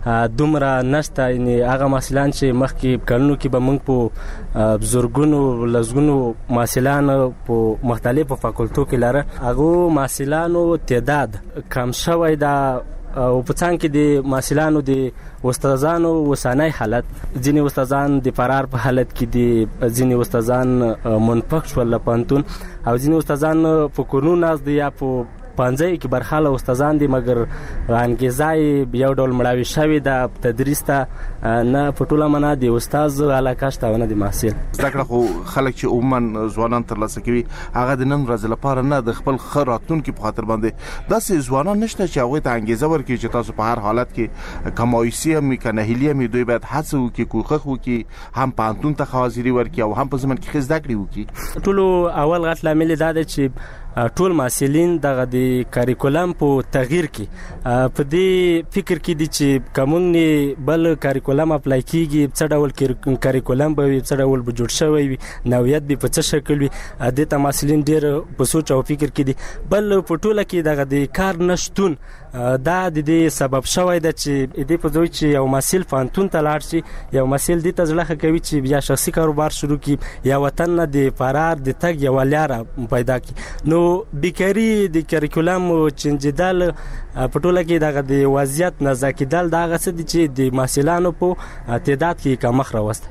دومره نشته. یعنی هغه محصلان چې مخکې کلونو کې به موږ په بزرګونو لزګونو محصلان په مختلفو فاکولټو کې لاره، هغه محصلانو تعداد کم شوی دا او په څنګه کې د محصلانو د استادانو وسانای حالت، ځینې استادان د فرار په حالت کې دي، ځینې استادان منفق شول له پوهنتون او ځینې استادان په کورونو ناست دي یا په پانځای کې برخاله استادان دي، مګر انګیزه یو ډول مړاوي شوی د تدریس ته نه په ټوله معنا د استاد علاقه شته نه د محصل. زده کړه خو خلک چې عموما ځوانان ترلاسه کوي هغه د نن ورځې لپاره نه د خپل ښه راتلونکي په خاطر باندې. داسې ځوانان نشته چې هغوی ته انګیزه ورکړي چې تاسو په هر حالت کې که مایوسي هم وي که نهیلي هم وي، دوی باید هڅه وکړي، کوښښ وکړي، هم پوهنتون ته حاضري ورکړي او هم په ضمن کې ښه زده کړې وکړي. ټولو اول غټ لامل دا دی چې ټول محصلین دغه د کاریکولم په تغییر کې په دې فکر کې دي چې کومون بل کاریکولم اپلای کیږي، څه ډول کاریکولم به وي، څه ډول به جوړ شوی وي، نوعیت به په څه شکل وي. د ته محصلین ډیر په سوچ او فکر کې دي. بل په ټوله کې دغه د کار نشټون دا د دې سبب شوی دی چې دې په دوی چې یو محصل پوهنتون ته لاړ شي، یو محصل دې ته زړه کوي چې بیا شخصي کاروبار شروع کړي یا وطن نه د فرار د تګ یو لار پیدا کړي. نو بیکاری د کاریکولم چینجیدل په ټوله کې دغه د وضعیت نزا کېدل دغه څه دي چې د محصلانو په تعداد کې کمښت راوسته.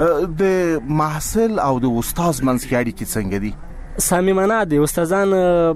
د محصل او د استاد منځ کې اړیکې څنګه دي؟ صمیمانه دي. استادان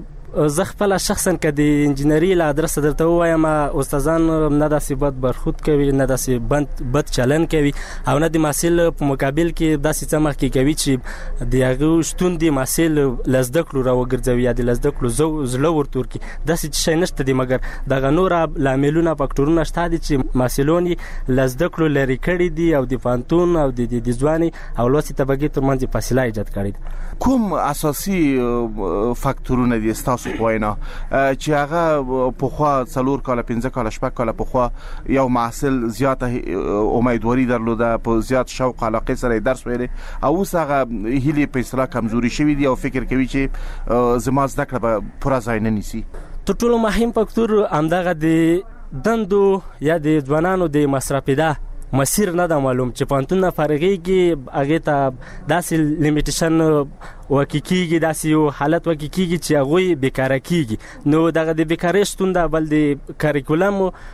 زه خپل شخصا که د انجینری له ادرسه درته ووایم، استادان نه داسې بد برخود کوي، نه داسې بد چلن کوي او نه د محصل په مقابل کې داسې څه مخکې کوي چې د هغه شتون د محصل له زده کړو راوګرځوي یا د له زده کړو زړه ورته ورکړي. داسې شی نشته دی، مګر دغه نور لاملونه فاکټورونه شته دي چې محصلون له زده کړو لرې کړي دي او د پوهنتون او د ځوانۍ او لوستې طبقې ترمنځ فاصله ایجاد کړې ده. کوم اساسي فاکټورونه دي ستاسو په وینا چې هغه پخوا څلور کاله پنځه کاله شپږ کاله پخوا یو محصل زیاته امیدواري درلوده، په زیات شوق علاقه سره درس ویلي، او اوس هغه هیلې په اصطلاح کمزوري شوي دي او فکر کوي چې زما زده کړه به پوره ځای نه نیسي؟ تر ټولو مهم فاکټور همدغه د دندو یا د ځوانانو د مصرفیده مسیر نه دا معلوم چې پوهنتون نه فارغېږي، هغې ته داسې لیمیټیشن واقع کېږي، داسې یو حالت واقع کېږي چې هغوی بیکاره کېږي. نو دغه د بیکارۍ شتون ده. بل د کاریکولم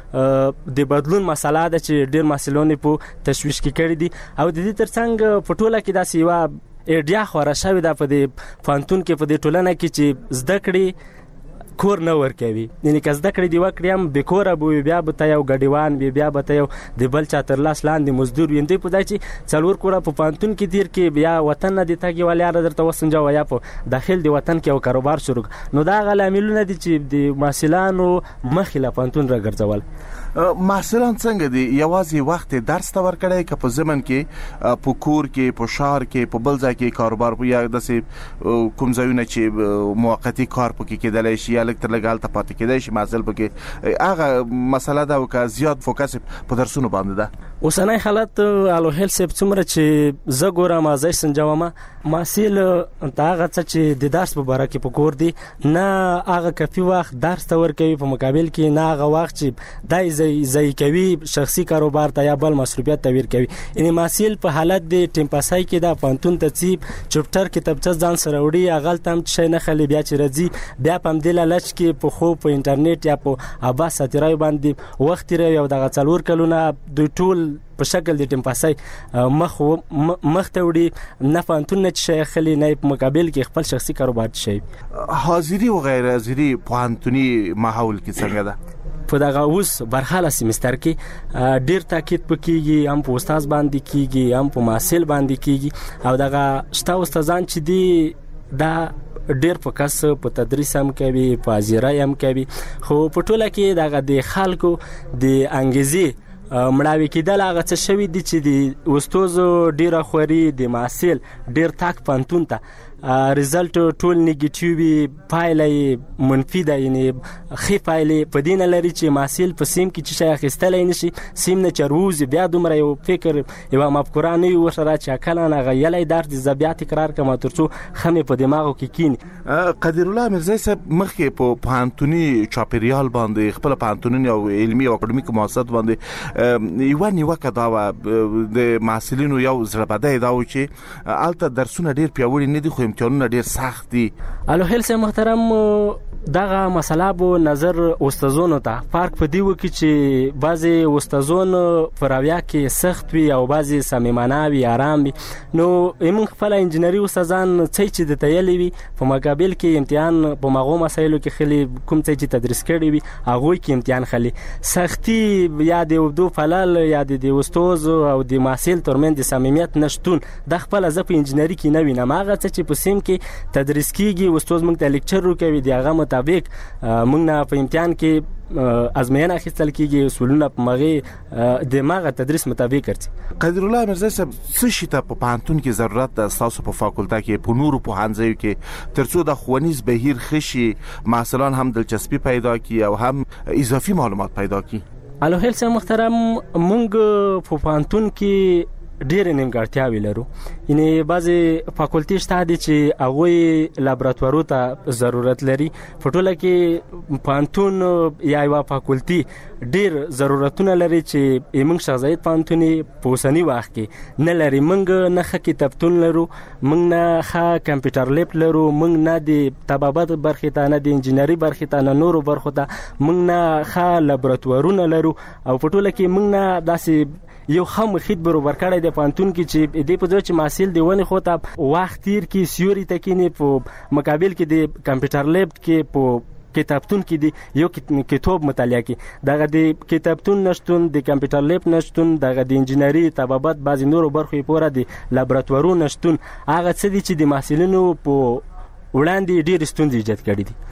د بدلون مسله ده چې ډېر محصلون یې په تشویش کې کړي دي او د دې تر څنګ په ټوله کې داسې یوه ایډیا خوره شوې ده په دې پوهنتون کې، په دې ټولنه کې چې زده کړې کور نه ورکوي. یعنی که زده کړې دې وکړې هم بې کوره به وي، بیا به ته یو ګډیوان وي، بیا به ته یو د بل چا تر لاس لاندې مزدور وي. دوی په دا چې څلور کوره په پوهنتون کې تېر کړي، بیا وطن نه دې تګ یوه لاره درته وسنجوه یا په داخل د وطن کې یو کاروبار شروع. نو دا هغه لاملونه دي چې د محصلانو مخې له پوهنتون راګرځول. محصلان څنګه دي یوازې وخت درس ته ورکړی که په زمن کې په کور کې په شهر کې په بل ځای کې کاروبار یا داسې کوم ځایونه چې موقتی کار پکې کېدلی شي یا لږ تر لږه هلته پاتې کېدی شي محصل پکې هغه مسله ده او که زیات فوکس په درسونو باندې ده اوسنی حالت الوهیل صاحب څومره چې زه ګورم زه سنجوم محصل ته هغه څه چې د درس په باره کې په کور دی نه هغه کافي وخت درس ته ورکوي په مقابل کې نه هغه وخت چې دای ځای کوي شخصي کاروبار ته یا بل مصروفیت ته ورکوي یعنی محصل په حالت د ټیم پاسای کې د پانتون ته چیپ چپټر کتابچه ځان سره وړي هغه تم شي نه خلی بیا چې راځي بیا په مدله لچ کې په خو په انټرنیټ یا په اباس ساتیرای باندې وخت لري او دغه څلور کلونه د ټول په شکل د ټیم پاسای مخ مخ ته وړي نه پانتون نه شي خلی نه په مقابل کې خپل شخصي کاروبار شي حاضری او غیر حاضری پانتونی ماحول کې څنګه ده په دغه اوس برخاله سیمستر کې ډیر تاکید پکېږي هم په استاد باندې کېږي هم په محصل باندې کېږي او دغه شته استادان چې دی دا ډیر فوکس په تدریس هم کوي په حاضری هم کوي خو په ټوله کې دغه د خلکو د انګیزې مړاوي کېدل هغه څه شوي دي چې د استاد ډیره خوري د محصل ډیر تاک پانتون ته ریزلټ ټول نیگیټیو پایله منفي ده یعنی خې پایله په دین لري چې محصل په سیم کې چې شي اخیستلای نشي سیم نه چروز بیا دومره یو فکر یو مفکوره نه یو سره چې کله نه غیلای درد زبیا تکرار کما ترڅو خمه په دماغو کې کین قدیر الله مرزا صاحب مخکې په پانتونی چاپریال باندې خپل پانتونی او علمي او اکاډمیک مؤسسات باندې یو نیوکه دا د محصلینو یو زړبدای دا و چې الته درسونه ډیر پیاوړي نه دي خو امتحانونه ډیر سخت دي الوهیل صاحب محترم دغه مسله بو نظر استادونو ته فرق پدې وکي چې بعضي استادون فراویا کې سخت وي او بعضي صمیمانه وي آرام وي نو موږ خپل انجنیری استادان چې د تیلې وي په مقابل کې امتحان په مغو مسایلو کې خلی کوم چې تدریس کړي وي هغه کې امتحان خلی سختي یا د دوه فلال یا د استاد او د محصل ترمن د صمیمیت نشټون د خپل ځپ انجنیری کې نه وینم هغه چې په سیم کې تدریس کیږي استاد موږ ته لیکچر ورکوي دی هغه مطابق موږ نه په امتحان کې ازموینه اخیستل کیږي اصولونه په مغه دماغه تدریس مطابق ورته قدیر الله مرزا صاحب څه شي ته په پانتون کې ضرورت ده تاسو په فاکولټه کې په نورو په هنځیو کې ترڅو د خوانیز بهیر خشي محصلان هم دلچسپي پیدا کړي او هم اضافي معلومات پیدا کړي الوهیل صاحب محترم موږ په پانتون کې ډېر نیمګړتیاوې لرو یعنی بعضې فاکولټي شته دي چې هغوی لابراتوارو ته ضرورت لري په ټوله کې پوهنتون یا یوه فاکولټي ډېر ضرورتونه لري چې موږ شیخ زاید پوهنتون په اوسني وخت کې نه لري موږ نه ښه کتابتون لرو موږ نه ښه کمپیوټر لیب لرو موږ نه د طبابت برخې ته نه د انجینري برخې ته نه نورو برخو ته موږ نه ښه لابراتوارونه لرو او په ټوله کې موږ نه داسې یو خام خید برابر کړی د پانتون کې چې د په ځای چې محصل دی ونی خو ته وخت تیر کې سیوري تکینی په مقابل کې د کمپیوټر لیب کې په کتابتون کې دی یو کتاب مطالعه کې دغه د کتابتون نشټون د کمپیوټر لیب نشټون دغه د انجینری طبابت بعضی نورو برخو پورې د لابراتوارو نشټون هغه څه دي چې د محصلینو په وړاندې ډېر ستونزې ایجاد کړي دي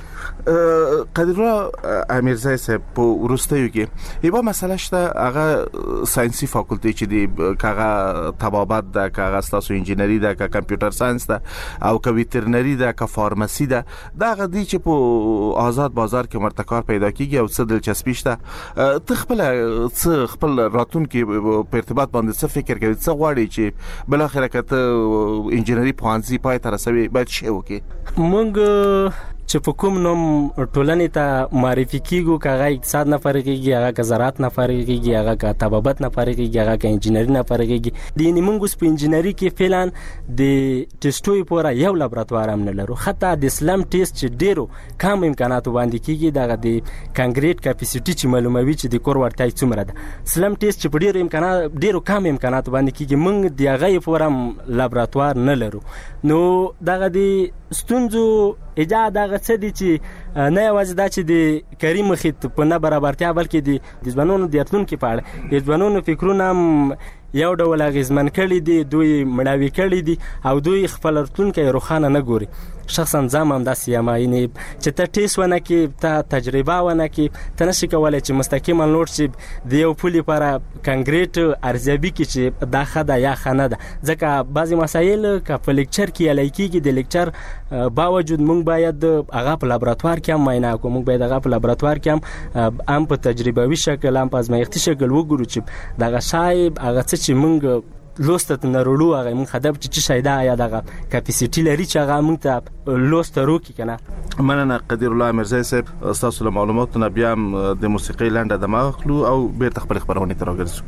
قدیر الله امیرزای صاحب په وروستیو کې یوه مسله شته هغه ساینسي فاکولټي چې دی کاغه طبابت ده کاغه ستاسو انجینری ده که کمپیوټر ساينس ده او که ویترنری ده که فارمسی ده دا غدي چې په آزاد بازار کې مرتکار پیدا کیږي او څه دلچسپي شته ته خپل څه خپل راتلونکي په ارتباط باندې څه فکر کوي څه غواړي چې بل اخر کته انجینری پوهنځي پای ته رسوي باید شی وکړي موږ چې په کوم نوم ټولنې ته معرفي کیږو کاغه اقتصاد نه فرقېږي هغه که زراعت نه فرقېږي هغه که طبابت نه فرقېږي هغه که انجینری نه فرقېږي د نیمونګوس په انجینری کې فعلا د ټیسټوي پورا یو لابراتوار هم نه لرو حتی د اسلام ټیسټ چې ډیرو کم امکاناتو باندې کیږي دغه د کانګریټ کیپاسټي چې معلوموي چې د کور ورتای څومره ده اسلام ټیسټ چې په ډیرو امکانات ډیرو کم امکاناتو باندې کیږي موږ د هغه پورا لابراتوار نه لرو نو دغه د ستونزو ایجاد هغه څه دي چې نه یوازې دا چې د کریم مخیط په نه برابرتیا بلکې د ځوانانو د راتلونکي په اړه د ځوانانو فکرونه هم یو ډول غیزمن کړي دي، دوی مړاوي کړي دي او دوی خپل راتلونکي روښانه نه ګوري. شخصا زم هم داسې یم، یعنې چې ته ټیسټ ونه کړې، ته تجربه ونه کړې، ته نشي کولی چې مستقیما لوړ شي د یو پول لپاره کانکریټ ارزیابي کړي چې دا ښه ده یا ښه نه ده. ځکه بعضې مسایل که په لیکچر کې یلی کېږي، د لیکچر باوجود موږ باید هغه په لابراتوار کې هم معاینه کړو، موږ باید هغه په لابراتوار کې هم هم په تجربوي شکل هم په ازمایښتي شکل وګورو چې دغه شی هغه څه چې موږ لوسته ته نه وړو هغه موږ هدف چې څه شی ده یا دغه کپاسیټي لري چې هغه موږ ته لوسته روکي که نه. مننه قدیر الله میرزی صاحب، ستاسو له معلوماتو نه بیا هم د موسیقۍ لنډه دمه اخلو او بیرته خپلې خپرونې ته راګرځو.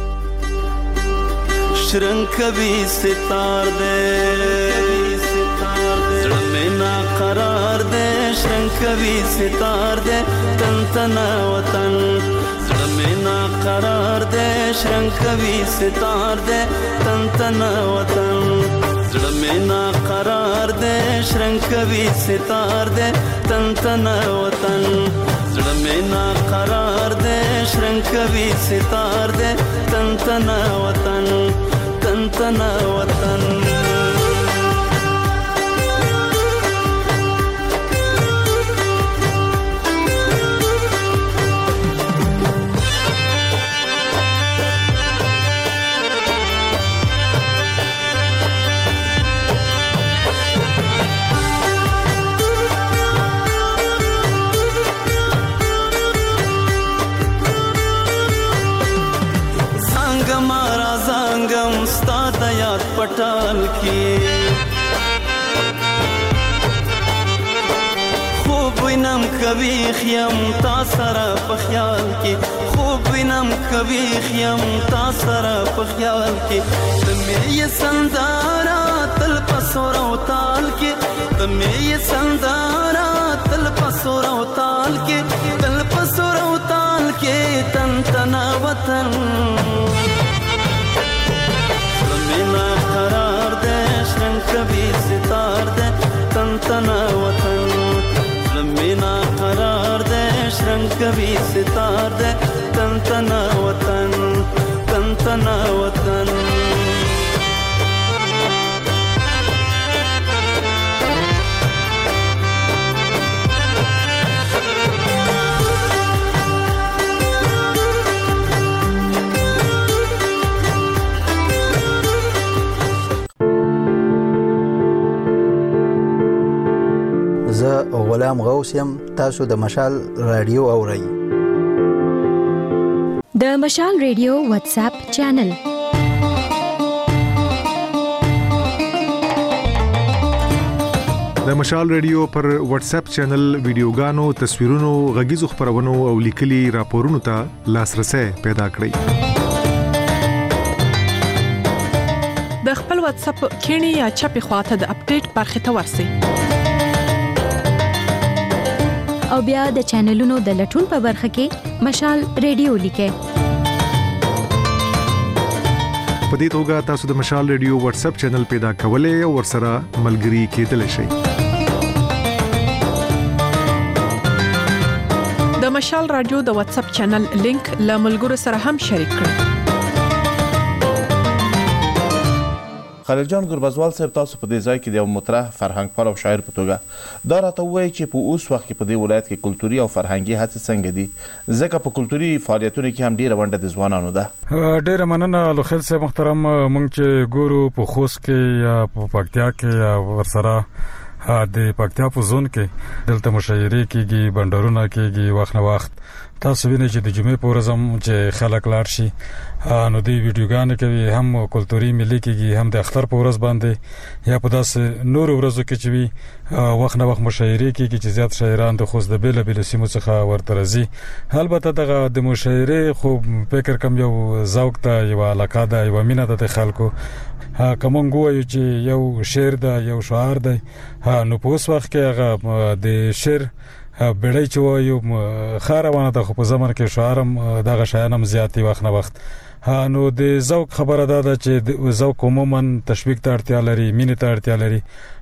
شرنګ کوي ستار دې زړه مې ناقرار دې، شرنګ کوي ستار دې تن تنا وطن، زړه مې ناقرار دې شرنګ کوي ستار دې تن تنا وطن، زړه مې ناقرار دې شرنګ کوي ستار دې تن تنا وطن، زړه مې ناقرار دې شرنګ کوي ستار دې تن تنا وطن، تن تنا وطن. پټال کې خوب وینم کوي خیم تا سره په خیال کې، خوب وینم کوي خیم تا سره په خیال کې، د مې سندارا تل پسور او تال کې، د مې سندارا تل پسور او تال کې، تل پسور او تال کې تن تنا وطن، کبھی ستار دے تن تنا وطن، لمینا قرار دے شرنگ کبھی ستار دے تن تنا وطن، تن تنا وطن. غلام غوث یم، تاسو د مشال رادیو اورئ. د مشال رادیو واتس اپ چینل د مشال رادیو پر واتس اپ چینل ویډیوګانو، تصویرونو، غږیزو خبرونو او لیکلي راپورونو ته لاسرسي پیدا کړئ. د خپل واتس اپ کینی یا چپی خواته د اپډیټ برخه ته ورسئ او بیا د چینلونو د لټون په برخه کې مشال رادیو لیکئ. په دې توګه تاسو د مشال رادیو واتس اپ چینل پیدا کولای او ورسره ملګري کېدلی شئ. د مشال رادیو د واتس اپ چینل لینک له ملګرو سره هم شریک کړئ. خلیل جان ګربزوال صاحب، تاسو په دې ځای کې د یو مطرح فرهنګپال او شاعر په توګه دا راته وایي چې په اوس وخت کې په دې ولایت کې کلتوري او فرهنګي هڅې څنګه دي، ځکه په کلتوري فعالیتونو کې هم ډیره ونډه د ځوانانو ده. ډیره مننه لوخیل صاحب محترم. مونږ چې ګورو په خوست کې یا په پکتیا کې یا ورسره د پکتیا په زون کې دلته مشاعرې کېږي، بندرونه کېږي، وخت نه وخت تاسو وینئ چې د جمعې په ورځ هم چې خلک لاړ شي نو دوی ویډیوګانې کوي، هم کلتوري ملي کېږي، هم د اختر په ورځ باندې یا په داسې نورو ورځو کې چې وي وخت نه وخت مشاعرې کېږي چې زیات شاعران د خوست د بېلابېلو سیمو څخه ورته راځي. البته دغه د مشاعرې خو فکر کوم یو ذوق ده، یوه علاقه ده، یوه مینه ده د خلکو. که مونږ ووایو چې یو شعر ده، یو شعار ده، نو په اوس وخت کې هغه د شعر بډای چې وایو خاروانه ده، خو په زمانه کې شعارم دغه شیان هم زیات وخت نه وخت. نو د ذوق خبره ده چې ذوق عموما تشویق ته اړتیا لري، مینې ته اړتیا لري.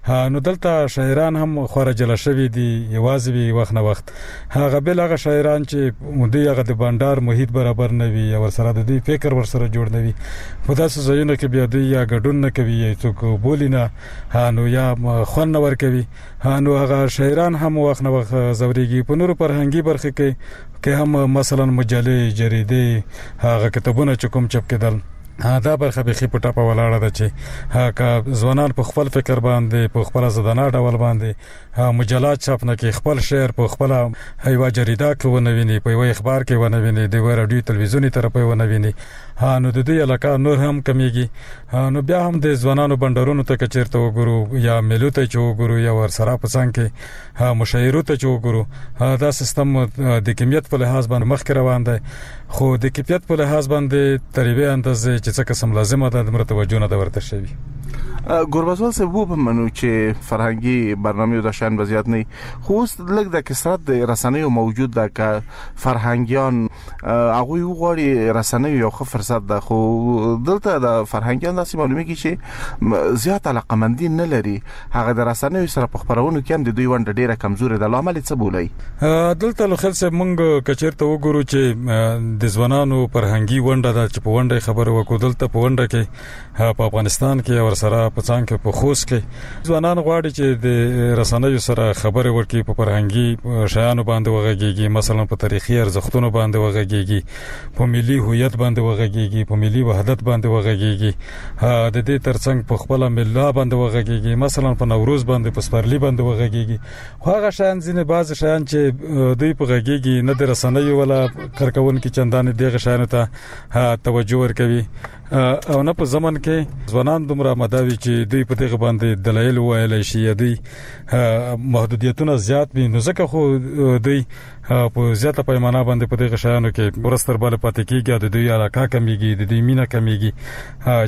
نو دلته شاعران هم خارجله شوی دي یوازې وي وخت نه وخت هغه بل هغه شاعران چې مودي هغه د بندر محیط برابر نه وي او سره د دې فکر ور سره جوړ نه وي په تاسو ځایونو کې بیا دوی یا ګډون نه کوي یا څوک بولینا نو یا خون ور کوي نو هغه شاعران هم وخت نه وخت زوريږي په نور فرهنګي برخه کې کې هم مثلا مجلې جریدې هغه کتابونه چې کوم چاپ کېدل دا برخه به خې پټه په ولاړه ده چې هغه ځوانان په خپل فکر باندې په خپل زدانه ډول باندې مجلات چاپ نه کې خپل شعر په خپل هیوا جریده کې ونویني په یو اخبار کې ونویني د رادیو تلویزیونی طرف ونویني نو د دې علاقه نور هم کمیږي نو بیا هم د ځوانانو بندرونو ته کچیرته وګورو یا ملو ته چوغورو یا ورسره په څنګه کې مشاعرو ته چوغورو دا سیستم د کمیت په لحاظ باندې مخ روان دی خو د کیفیت په لحاظ باندې تقریبا اندازې چې څه قسم لازمه ده د مرتبه نه ورته شوی ګوربازوال صاحب وو په منو چې فرهنګي برنامه د شان وضعیت نه خو لږ د کثرت د رسنیو موجود ده ک فرهنګیان هغه وغوړي رسنیو یو ښه فرصت ده خو دلته د فرهنګیان داسې معلومه کی چې زیات علاقمندي نه لري هغه د رسنیو سره په خبرونو کې هم د دوی ونډه ډیره کمزوري ده لامل څه بولای دلته له خل سره مونږ کچیرته وګورو چې د ځوانانو فرهنګي ونډه ده چې په ونډه خبره وکړو دلته په ونډه کې په افغانستان کې ور سره په څنګه په خوست کې ځوانان غواړي چې د رسنیو سره خبرې ورکړي په فرهنګي شیانو باندې وغږیږي مثلا په تاریخي ارزښتونو باندې وغږیږي په ملي هویت باندې وغږیږي په ملي وحدت باندې وغږیږي د دې ترڅنګ په خپل ملت باندې وغږیږي مثلا په نوروز باندې په سپرلی باندې وغږیږي هغه شیان ځینې بعض شیان چې دوی په غږیږي نه د رسنیو ولا کارکون کې چندان دغه شیانو ته توجه ورکوي او نه په زمن کې ځوانان دومره مداوي چې دوی په دغه باندې دلایل وایي شي دوی محدودیتونه زیات وي نو ځکه خو دوی په زیاته پیمانه باندې په دغه شیانو کې ورستر بل پاتې کیږي د دوی علاقه کمیږي د دوی مینا کمیږي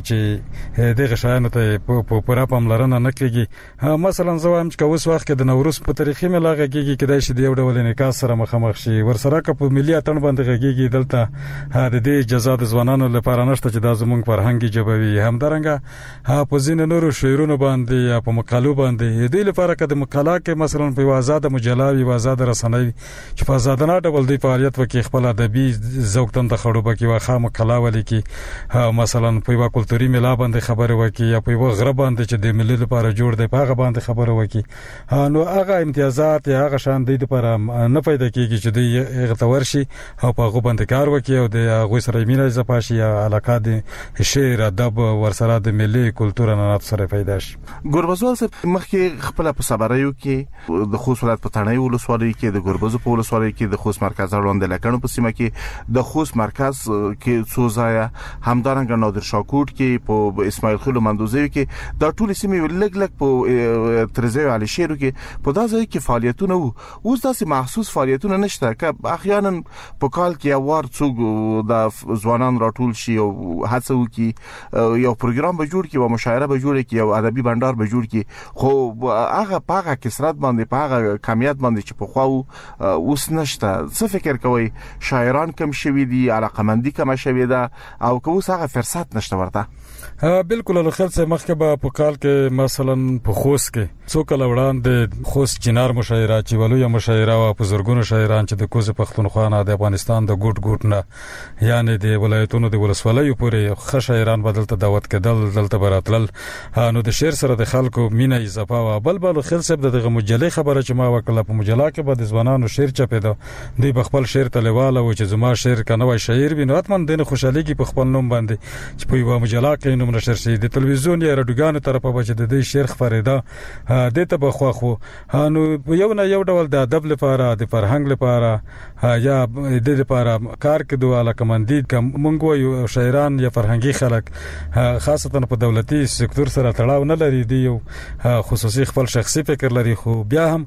چې دغه شیانو ته په پوره پاملرنه نه کیږي مثلا زوام چې اوس وخت کې د نوروز په تاریخي ملاغه کیږي کدای شي د یو ډول نکاح سره مخامخ شي ورسره په ملي اتن باندې کیږي دلته د دې جزا د ځوانانو لپاره نشته چې د زمونږ فرهنګي جبوي همدارنګه په ځین نورو شعرونو باندې یا په مقالو باندې د لپاره کده مقاله کې مثلا په آزاد مجلاوي آزاد رسنوي چې په آزادانه ډول دی فعالیت وکړي خپل ادبي ذوق تم ته خړوب کې واخا مقاله ولکي مثلا په یو کلتوري ملا باندې خبره وکړي یا په یو غرب باندې چې د ملت لپاره جوړ دی په هغه باندې خبره وکړي نو هغه امتیازات یا هغه شان دی لپاره نه پیدا کیږي چې دی غتور شي او په هغه باندې کار وکړي او د هغه سره مینه زپاشي یا علاقه د شعر ادب ورسره د ملي کلتور نه سره پیدا شي ګوربزوال صاحب مخکې خپل په صبرایو کې د خوست ولایت په تڼۍ ولسوالۍ کې د ګوربزو په ولسوالۍ کې د خوست مرکز وړاندې لکڼو په سیمه کې د خوست مرکز کې څو ځای همدارنګه نادر شاکوټ کې په اسماعیل خیل مندوزي کې د ټول سیمه لګ لګ په ترزه علي شیرو کې په داسې کې فعالیتونه وو اوس داسې محسوس فعالیتونه نشته که احیانا په کال کې یو ور څوک د ځوانان راټول شي او هڅه وکړي یو پروګرام به جوړ کړي او مشاعره به جوړ کړي او ادبي بندر به جوړ کړي خو هغه پاغه کثرت باندې پاغه کمیت باندې چې په خو اوس نشته څه فکر کوي شاعران کم شوي دي علاقمندي کم شوي ده او که اوس هغه فرصت نشته ورته بالکل له خل څخه مخکې به په کال کې مثلا په خوست کې څو کله وړاندې خوست چنار مشاعره چې ولوی مشاعره او بزرګونو شاعران چې د کوز پښتونخوا نه د افغانستان د ګوټ ګوټ نه یعنی د ولایتونو د ولسوالیو پورې ښه شاعران بدلته دعوت کېدل دلته براتل نو د شعر سره د خلکو مینه اضافه او بل بل خل څخه دغه مجلې خبره چې ما وکړه په مجله کې به د ځوانانو شعر چپېده دی بخپل شعر تلواله او چې زما شعر کنه وای شاعر بینو اتمن دنه خوشالي کې په خپل نوم باندې چې په یو مجله کې نوم نشر شي د تلویزیون یا رادیوګانو طرفه به چې د دې شعر خبرېده د ته بخوا خو نو یو نه یو ډول د ادب لپاره د فرهنګ لپاره یا د لپاره کار کې دوه علاقمندي کوم مونږ یو شاعران یا فرهنګي خلک خاصتا په دولتي سکتور سره تړاو نه لري دی یو خصوصي خپل شخصي فکر لري خو بیا هم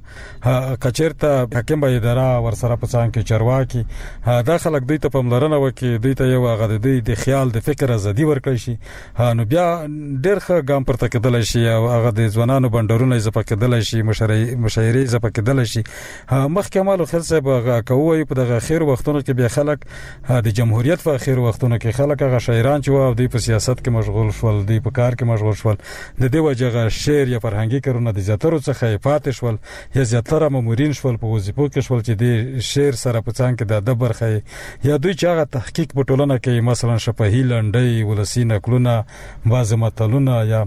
کچیرته حکم به اداره ورسره په څنګه کې چرواکي دا خلک دوی ته پملرنه وکي دوی ته یو غږ دوی د خیال د فکر ازادي ورکړي شي نو بیا ډېر ښه ګام پورته کېدلی شي او هغه د ځوانانو بنډارونه اضافه کېدلی شي، مشاعرې اضافه کېدلی شي. مخکې مالو خیل صاحب هغه که ووایو په دغه اخرو وختونو کې بیا خلک د جمهوریت په اخرو وختونو کې خلک هغه شاعران چې وو دوی په سیاست کې مشغول شول، دوی په کار کې مشغول شول، د دې وجه هغه شعر یا فرهنګي کارونه د زیاترو څخه پاتې شول یا زیاتره مامورین شول په وظیفو کې شول چې د شعر سره په څنګ کې د ادب برخه یا دوی چې هغه تحقیق په ټولنه کې مثلا شفاهي لنډۍ، ولسی نقلونه، بعض متلونه یا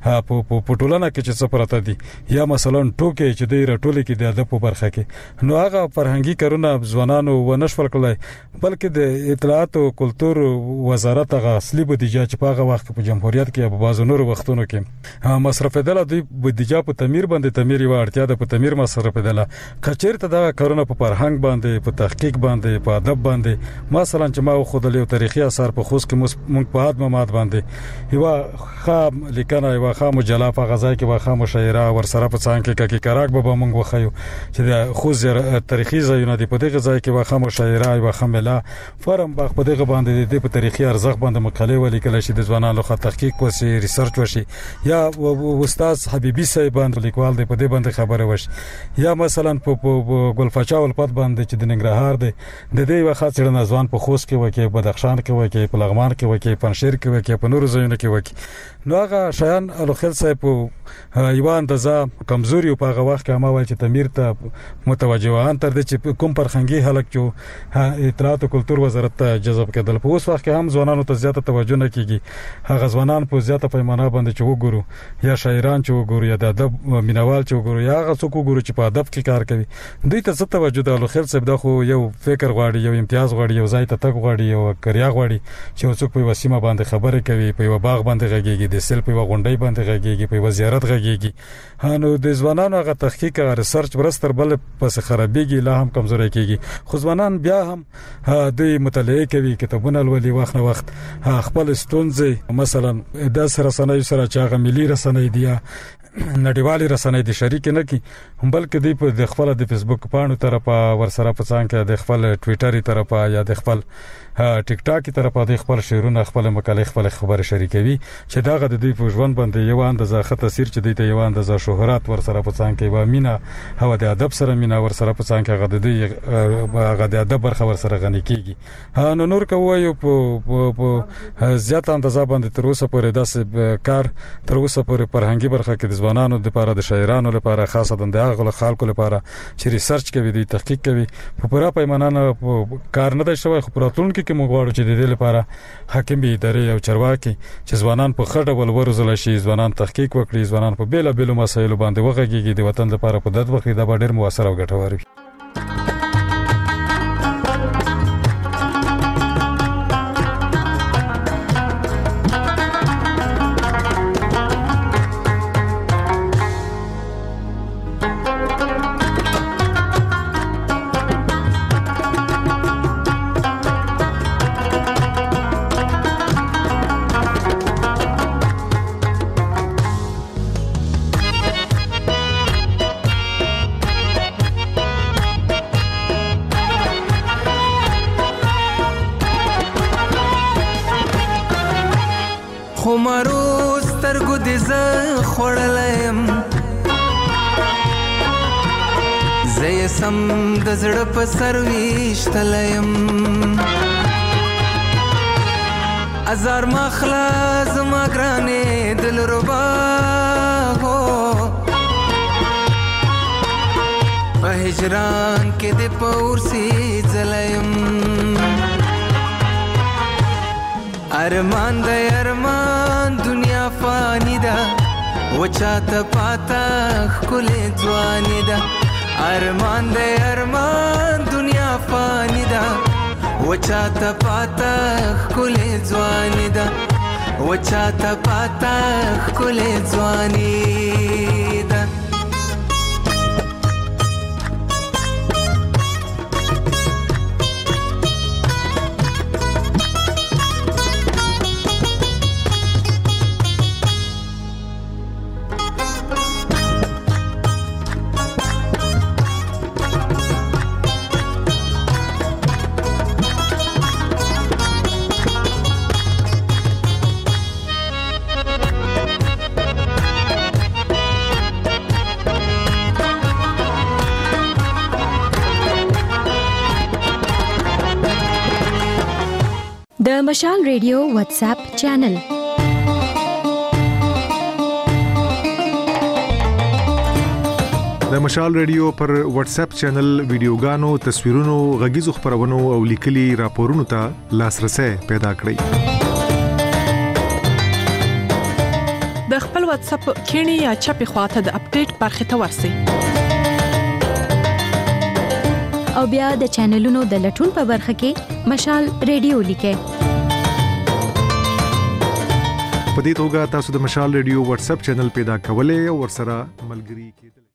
په ټولنه کې چې څه پراته دي یا مثلا ټوکې چې دوی راټولې کې د ادب په برخه کې، نو هغه فرهنګي کارونه ځوانانو ونشول کړلای، بلکې د اطلاعات او کلتور وزارت هغه اصلي بودیجه چې په هغه وخت په جمهوریت کې په بعضو نورو وختونو کې مصرفېدله، دوی بودیجه په تعمیر باندې تعمیر یو اړتیا ده په تعمیر مصرفېدله. کچېرته دا کارونه په فرهنګ باندې، په تحقیق باندې، په ادب باندې مثلا چې ما خو د یو تاریخي اثر په خوست کې موږ په ادب مات باندې یو خام لیکنه، یو خام مجله په غزا کې واخا مشاعره ورسره په څنګه کې کې کراک به موږ وخیو چې د خوست تاریخي ځایونه دی په دغه ځای کې واخا مشاعره یو خامله فرم باغ په دغه باندې د په تاریخي ارزښت باندې مقاله ولیکل شي، د ځوانانو خاطر تحقیق وشي، ریسرچ وشي، یا استاد حبیبي صاحب باندې لیکوال دی په دې باندې خبره وشي، یا مثلا په ګلفچا ولپت باندې چې د ننګرهار دی د دې وخت سره نازوان په خوست کې وکي، بدخشان کې وکي، په لغمان کې وکي، پنځشیر کې وکي، په نورو ځایونو کې وکي. نو هغه شیان الخل صاحب یو اندازه کمزوري په هغه وخت کې ما وایي چې تعمیر ته متوجه وان تر دې چې کوم فرهنګي حلق جو اطلاعات او کلتور وزارت ته جذب کېدل. په اوس وخت کې هم ځوانانو ته زیاته توجه نه کیږي، هغه ځوانان په زیاته پیمانه باندې چې وګورو یا شاعران چې وګورو یا د ادب مینوال چې وګورو یا هغه څوک وګورو چې په ادب کې کار کوي، دوی ته څه توجه ده. الخل صاحب دا خو یو فکر غواړي، یو امتیاز غواړي، یو ځای ته تک غواړي، یو کریا غواړي چې څوک په وسیمه باندې خبرې کوي، په یو باغ باندې غږیږي، د سیل په غونډۍ باندې غږیږي، په وزارت غږیږي. نو د ځوانانو هغه تحقیق او ریسرچ برستر بل پس خرابېږي، لا هم کمزوري کیږي. خو ځوانان بیا هم د مطالعه کوي، کتابونه لولي، وخت نه وخت خپل ستونزې مثلا د سره سنوي سره چې هغه ملي رسنۍ دي نړیوالي رسنۍ دي شریک نه کی، بلکې دی په خپل د فیسبوک پاڼو طرفه ورسره په څنګه کې د خپل ټوئیټر طرفه یا د خپل ټیک ټاک طرفه د خپل شعرونه، خپل مقاله، خپل خبره شریکوي چې داغه د دوی په ژوند باندې یو اندازه خطر تاثیر چې دی ته یو اندازه شهرت ورسره په څنګه کې و مینا هوا د ادب سره مینا ورسره په څنګه کې غد دی هغه د ادب برخه ورسره غني کیږي. نو نور کوي په زیات اندازه باندې تر اوسه پورې داسې کار تر اوسه پورې فرهنګي برخه کې د ځوانانو لپاره، د شاعرانو لپاره، خاصه د هغه خلکو لپاره چې ریسرچ کوي، د تحقیق کوي، په پوره پیمانه کار نه دی شوی. خو پراتلونکو کې موږ غواړو چې د دې لپاره حاکمي ادارې او چارواکي چې ځوانان په خټه ول ورزل شي، ځوانان تحقیق وکړي، ځوانان په بیل بیل مسایلو باندې وغږیږي، د وطن لپاره په دد وکړي، دا ډېر موثر او ګټور وي. زړه په سرويش تلیم ازار مخلا زما ګرانې دل ربا هو په هجران کې د پورسي زلیم ارمان د ارمان دنیا فانی ده وچاته پاتا خلې ځواني ده ارمان د ارمان دنیا فانی ده وچاته پاتا خلې ځواني ده وچاته پاتا خلې ځواني ده مشال ریډیو واتس اپ چینل د مشال ریډیو پر واتس اپ چینل ویډیوګانو تصویرونو غږیزو خبرونو او لیکلي راپورونو ته لاسرسي پیدا کړئ د خپل واتس اپ کینی یا چپی خواته د اپډیټ برخه ته ورسی او بیا د چینلونو د لټون په برخه کې مشال ریډیو لیکه په دې توګه تاسو د مشال ریډیو واتس اپ چینل پیدا کولای او ورسره ملګري کېدل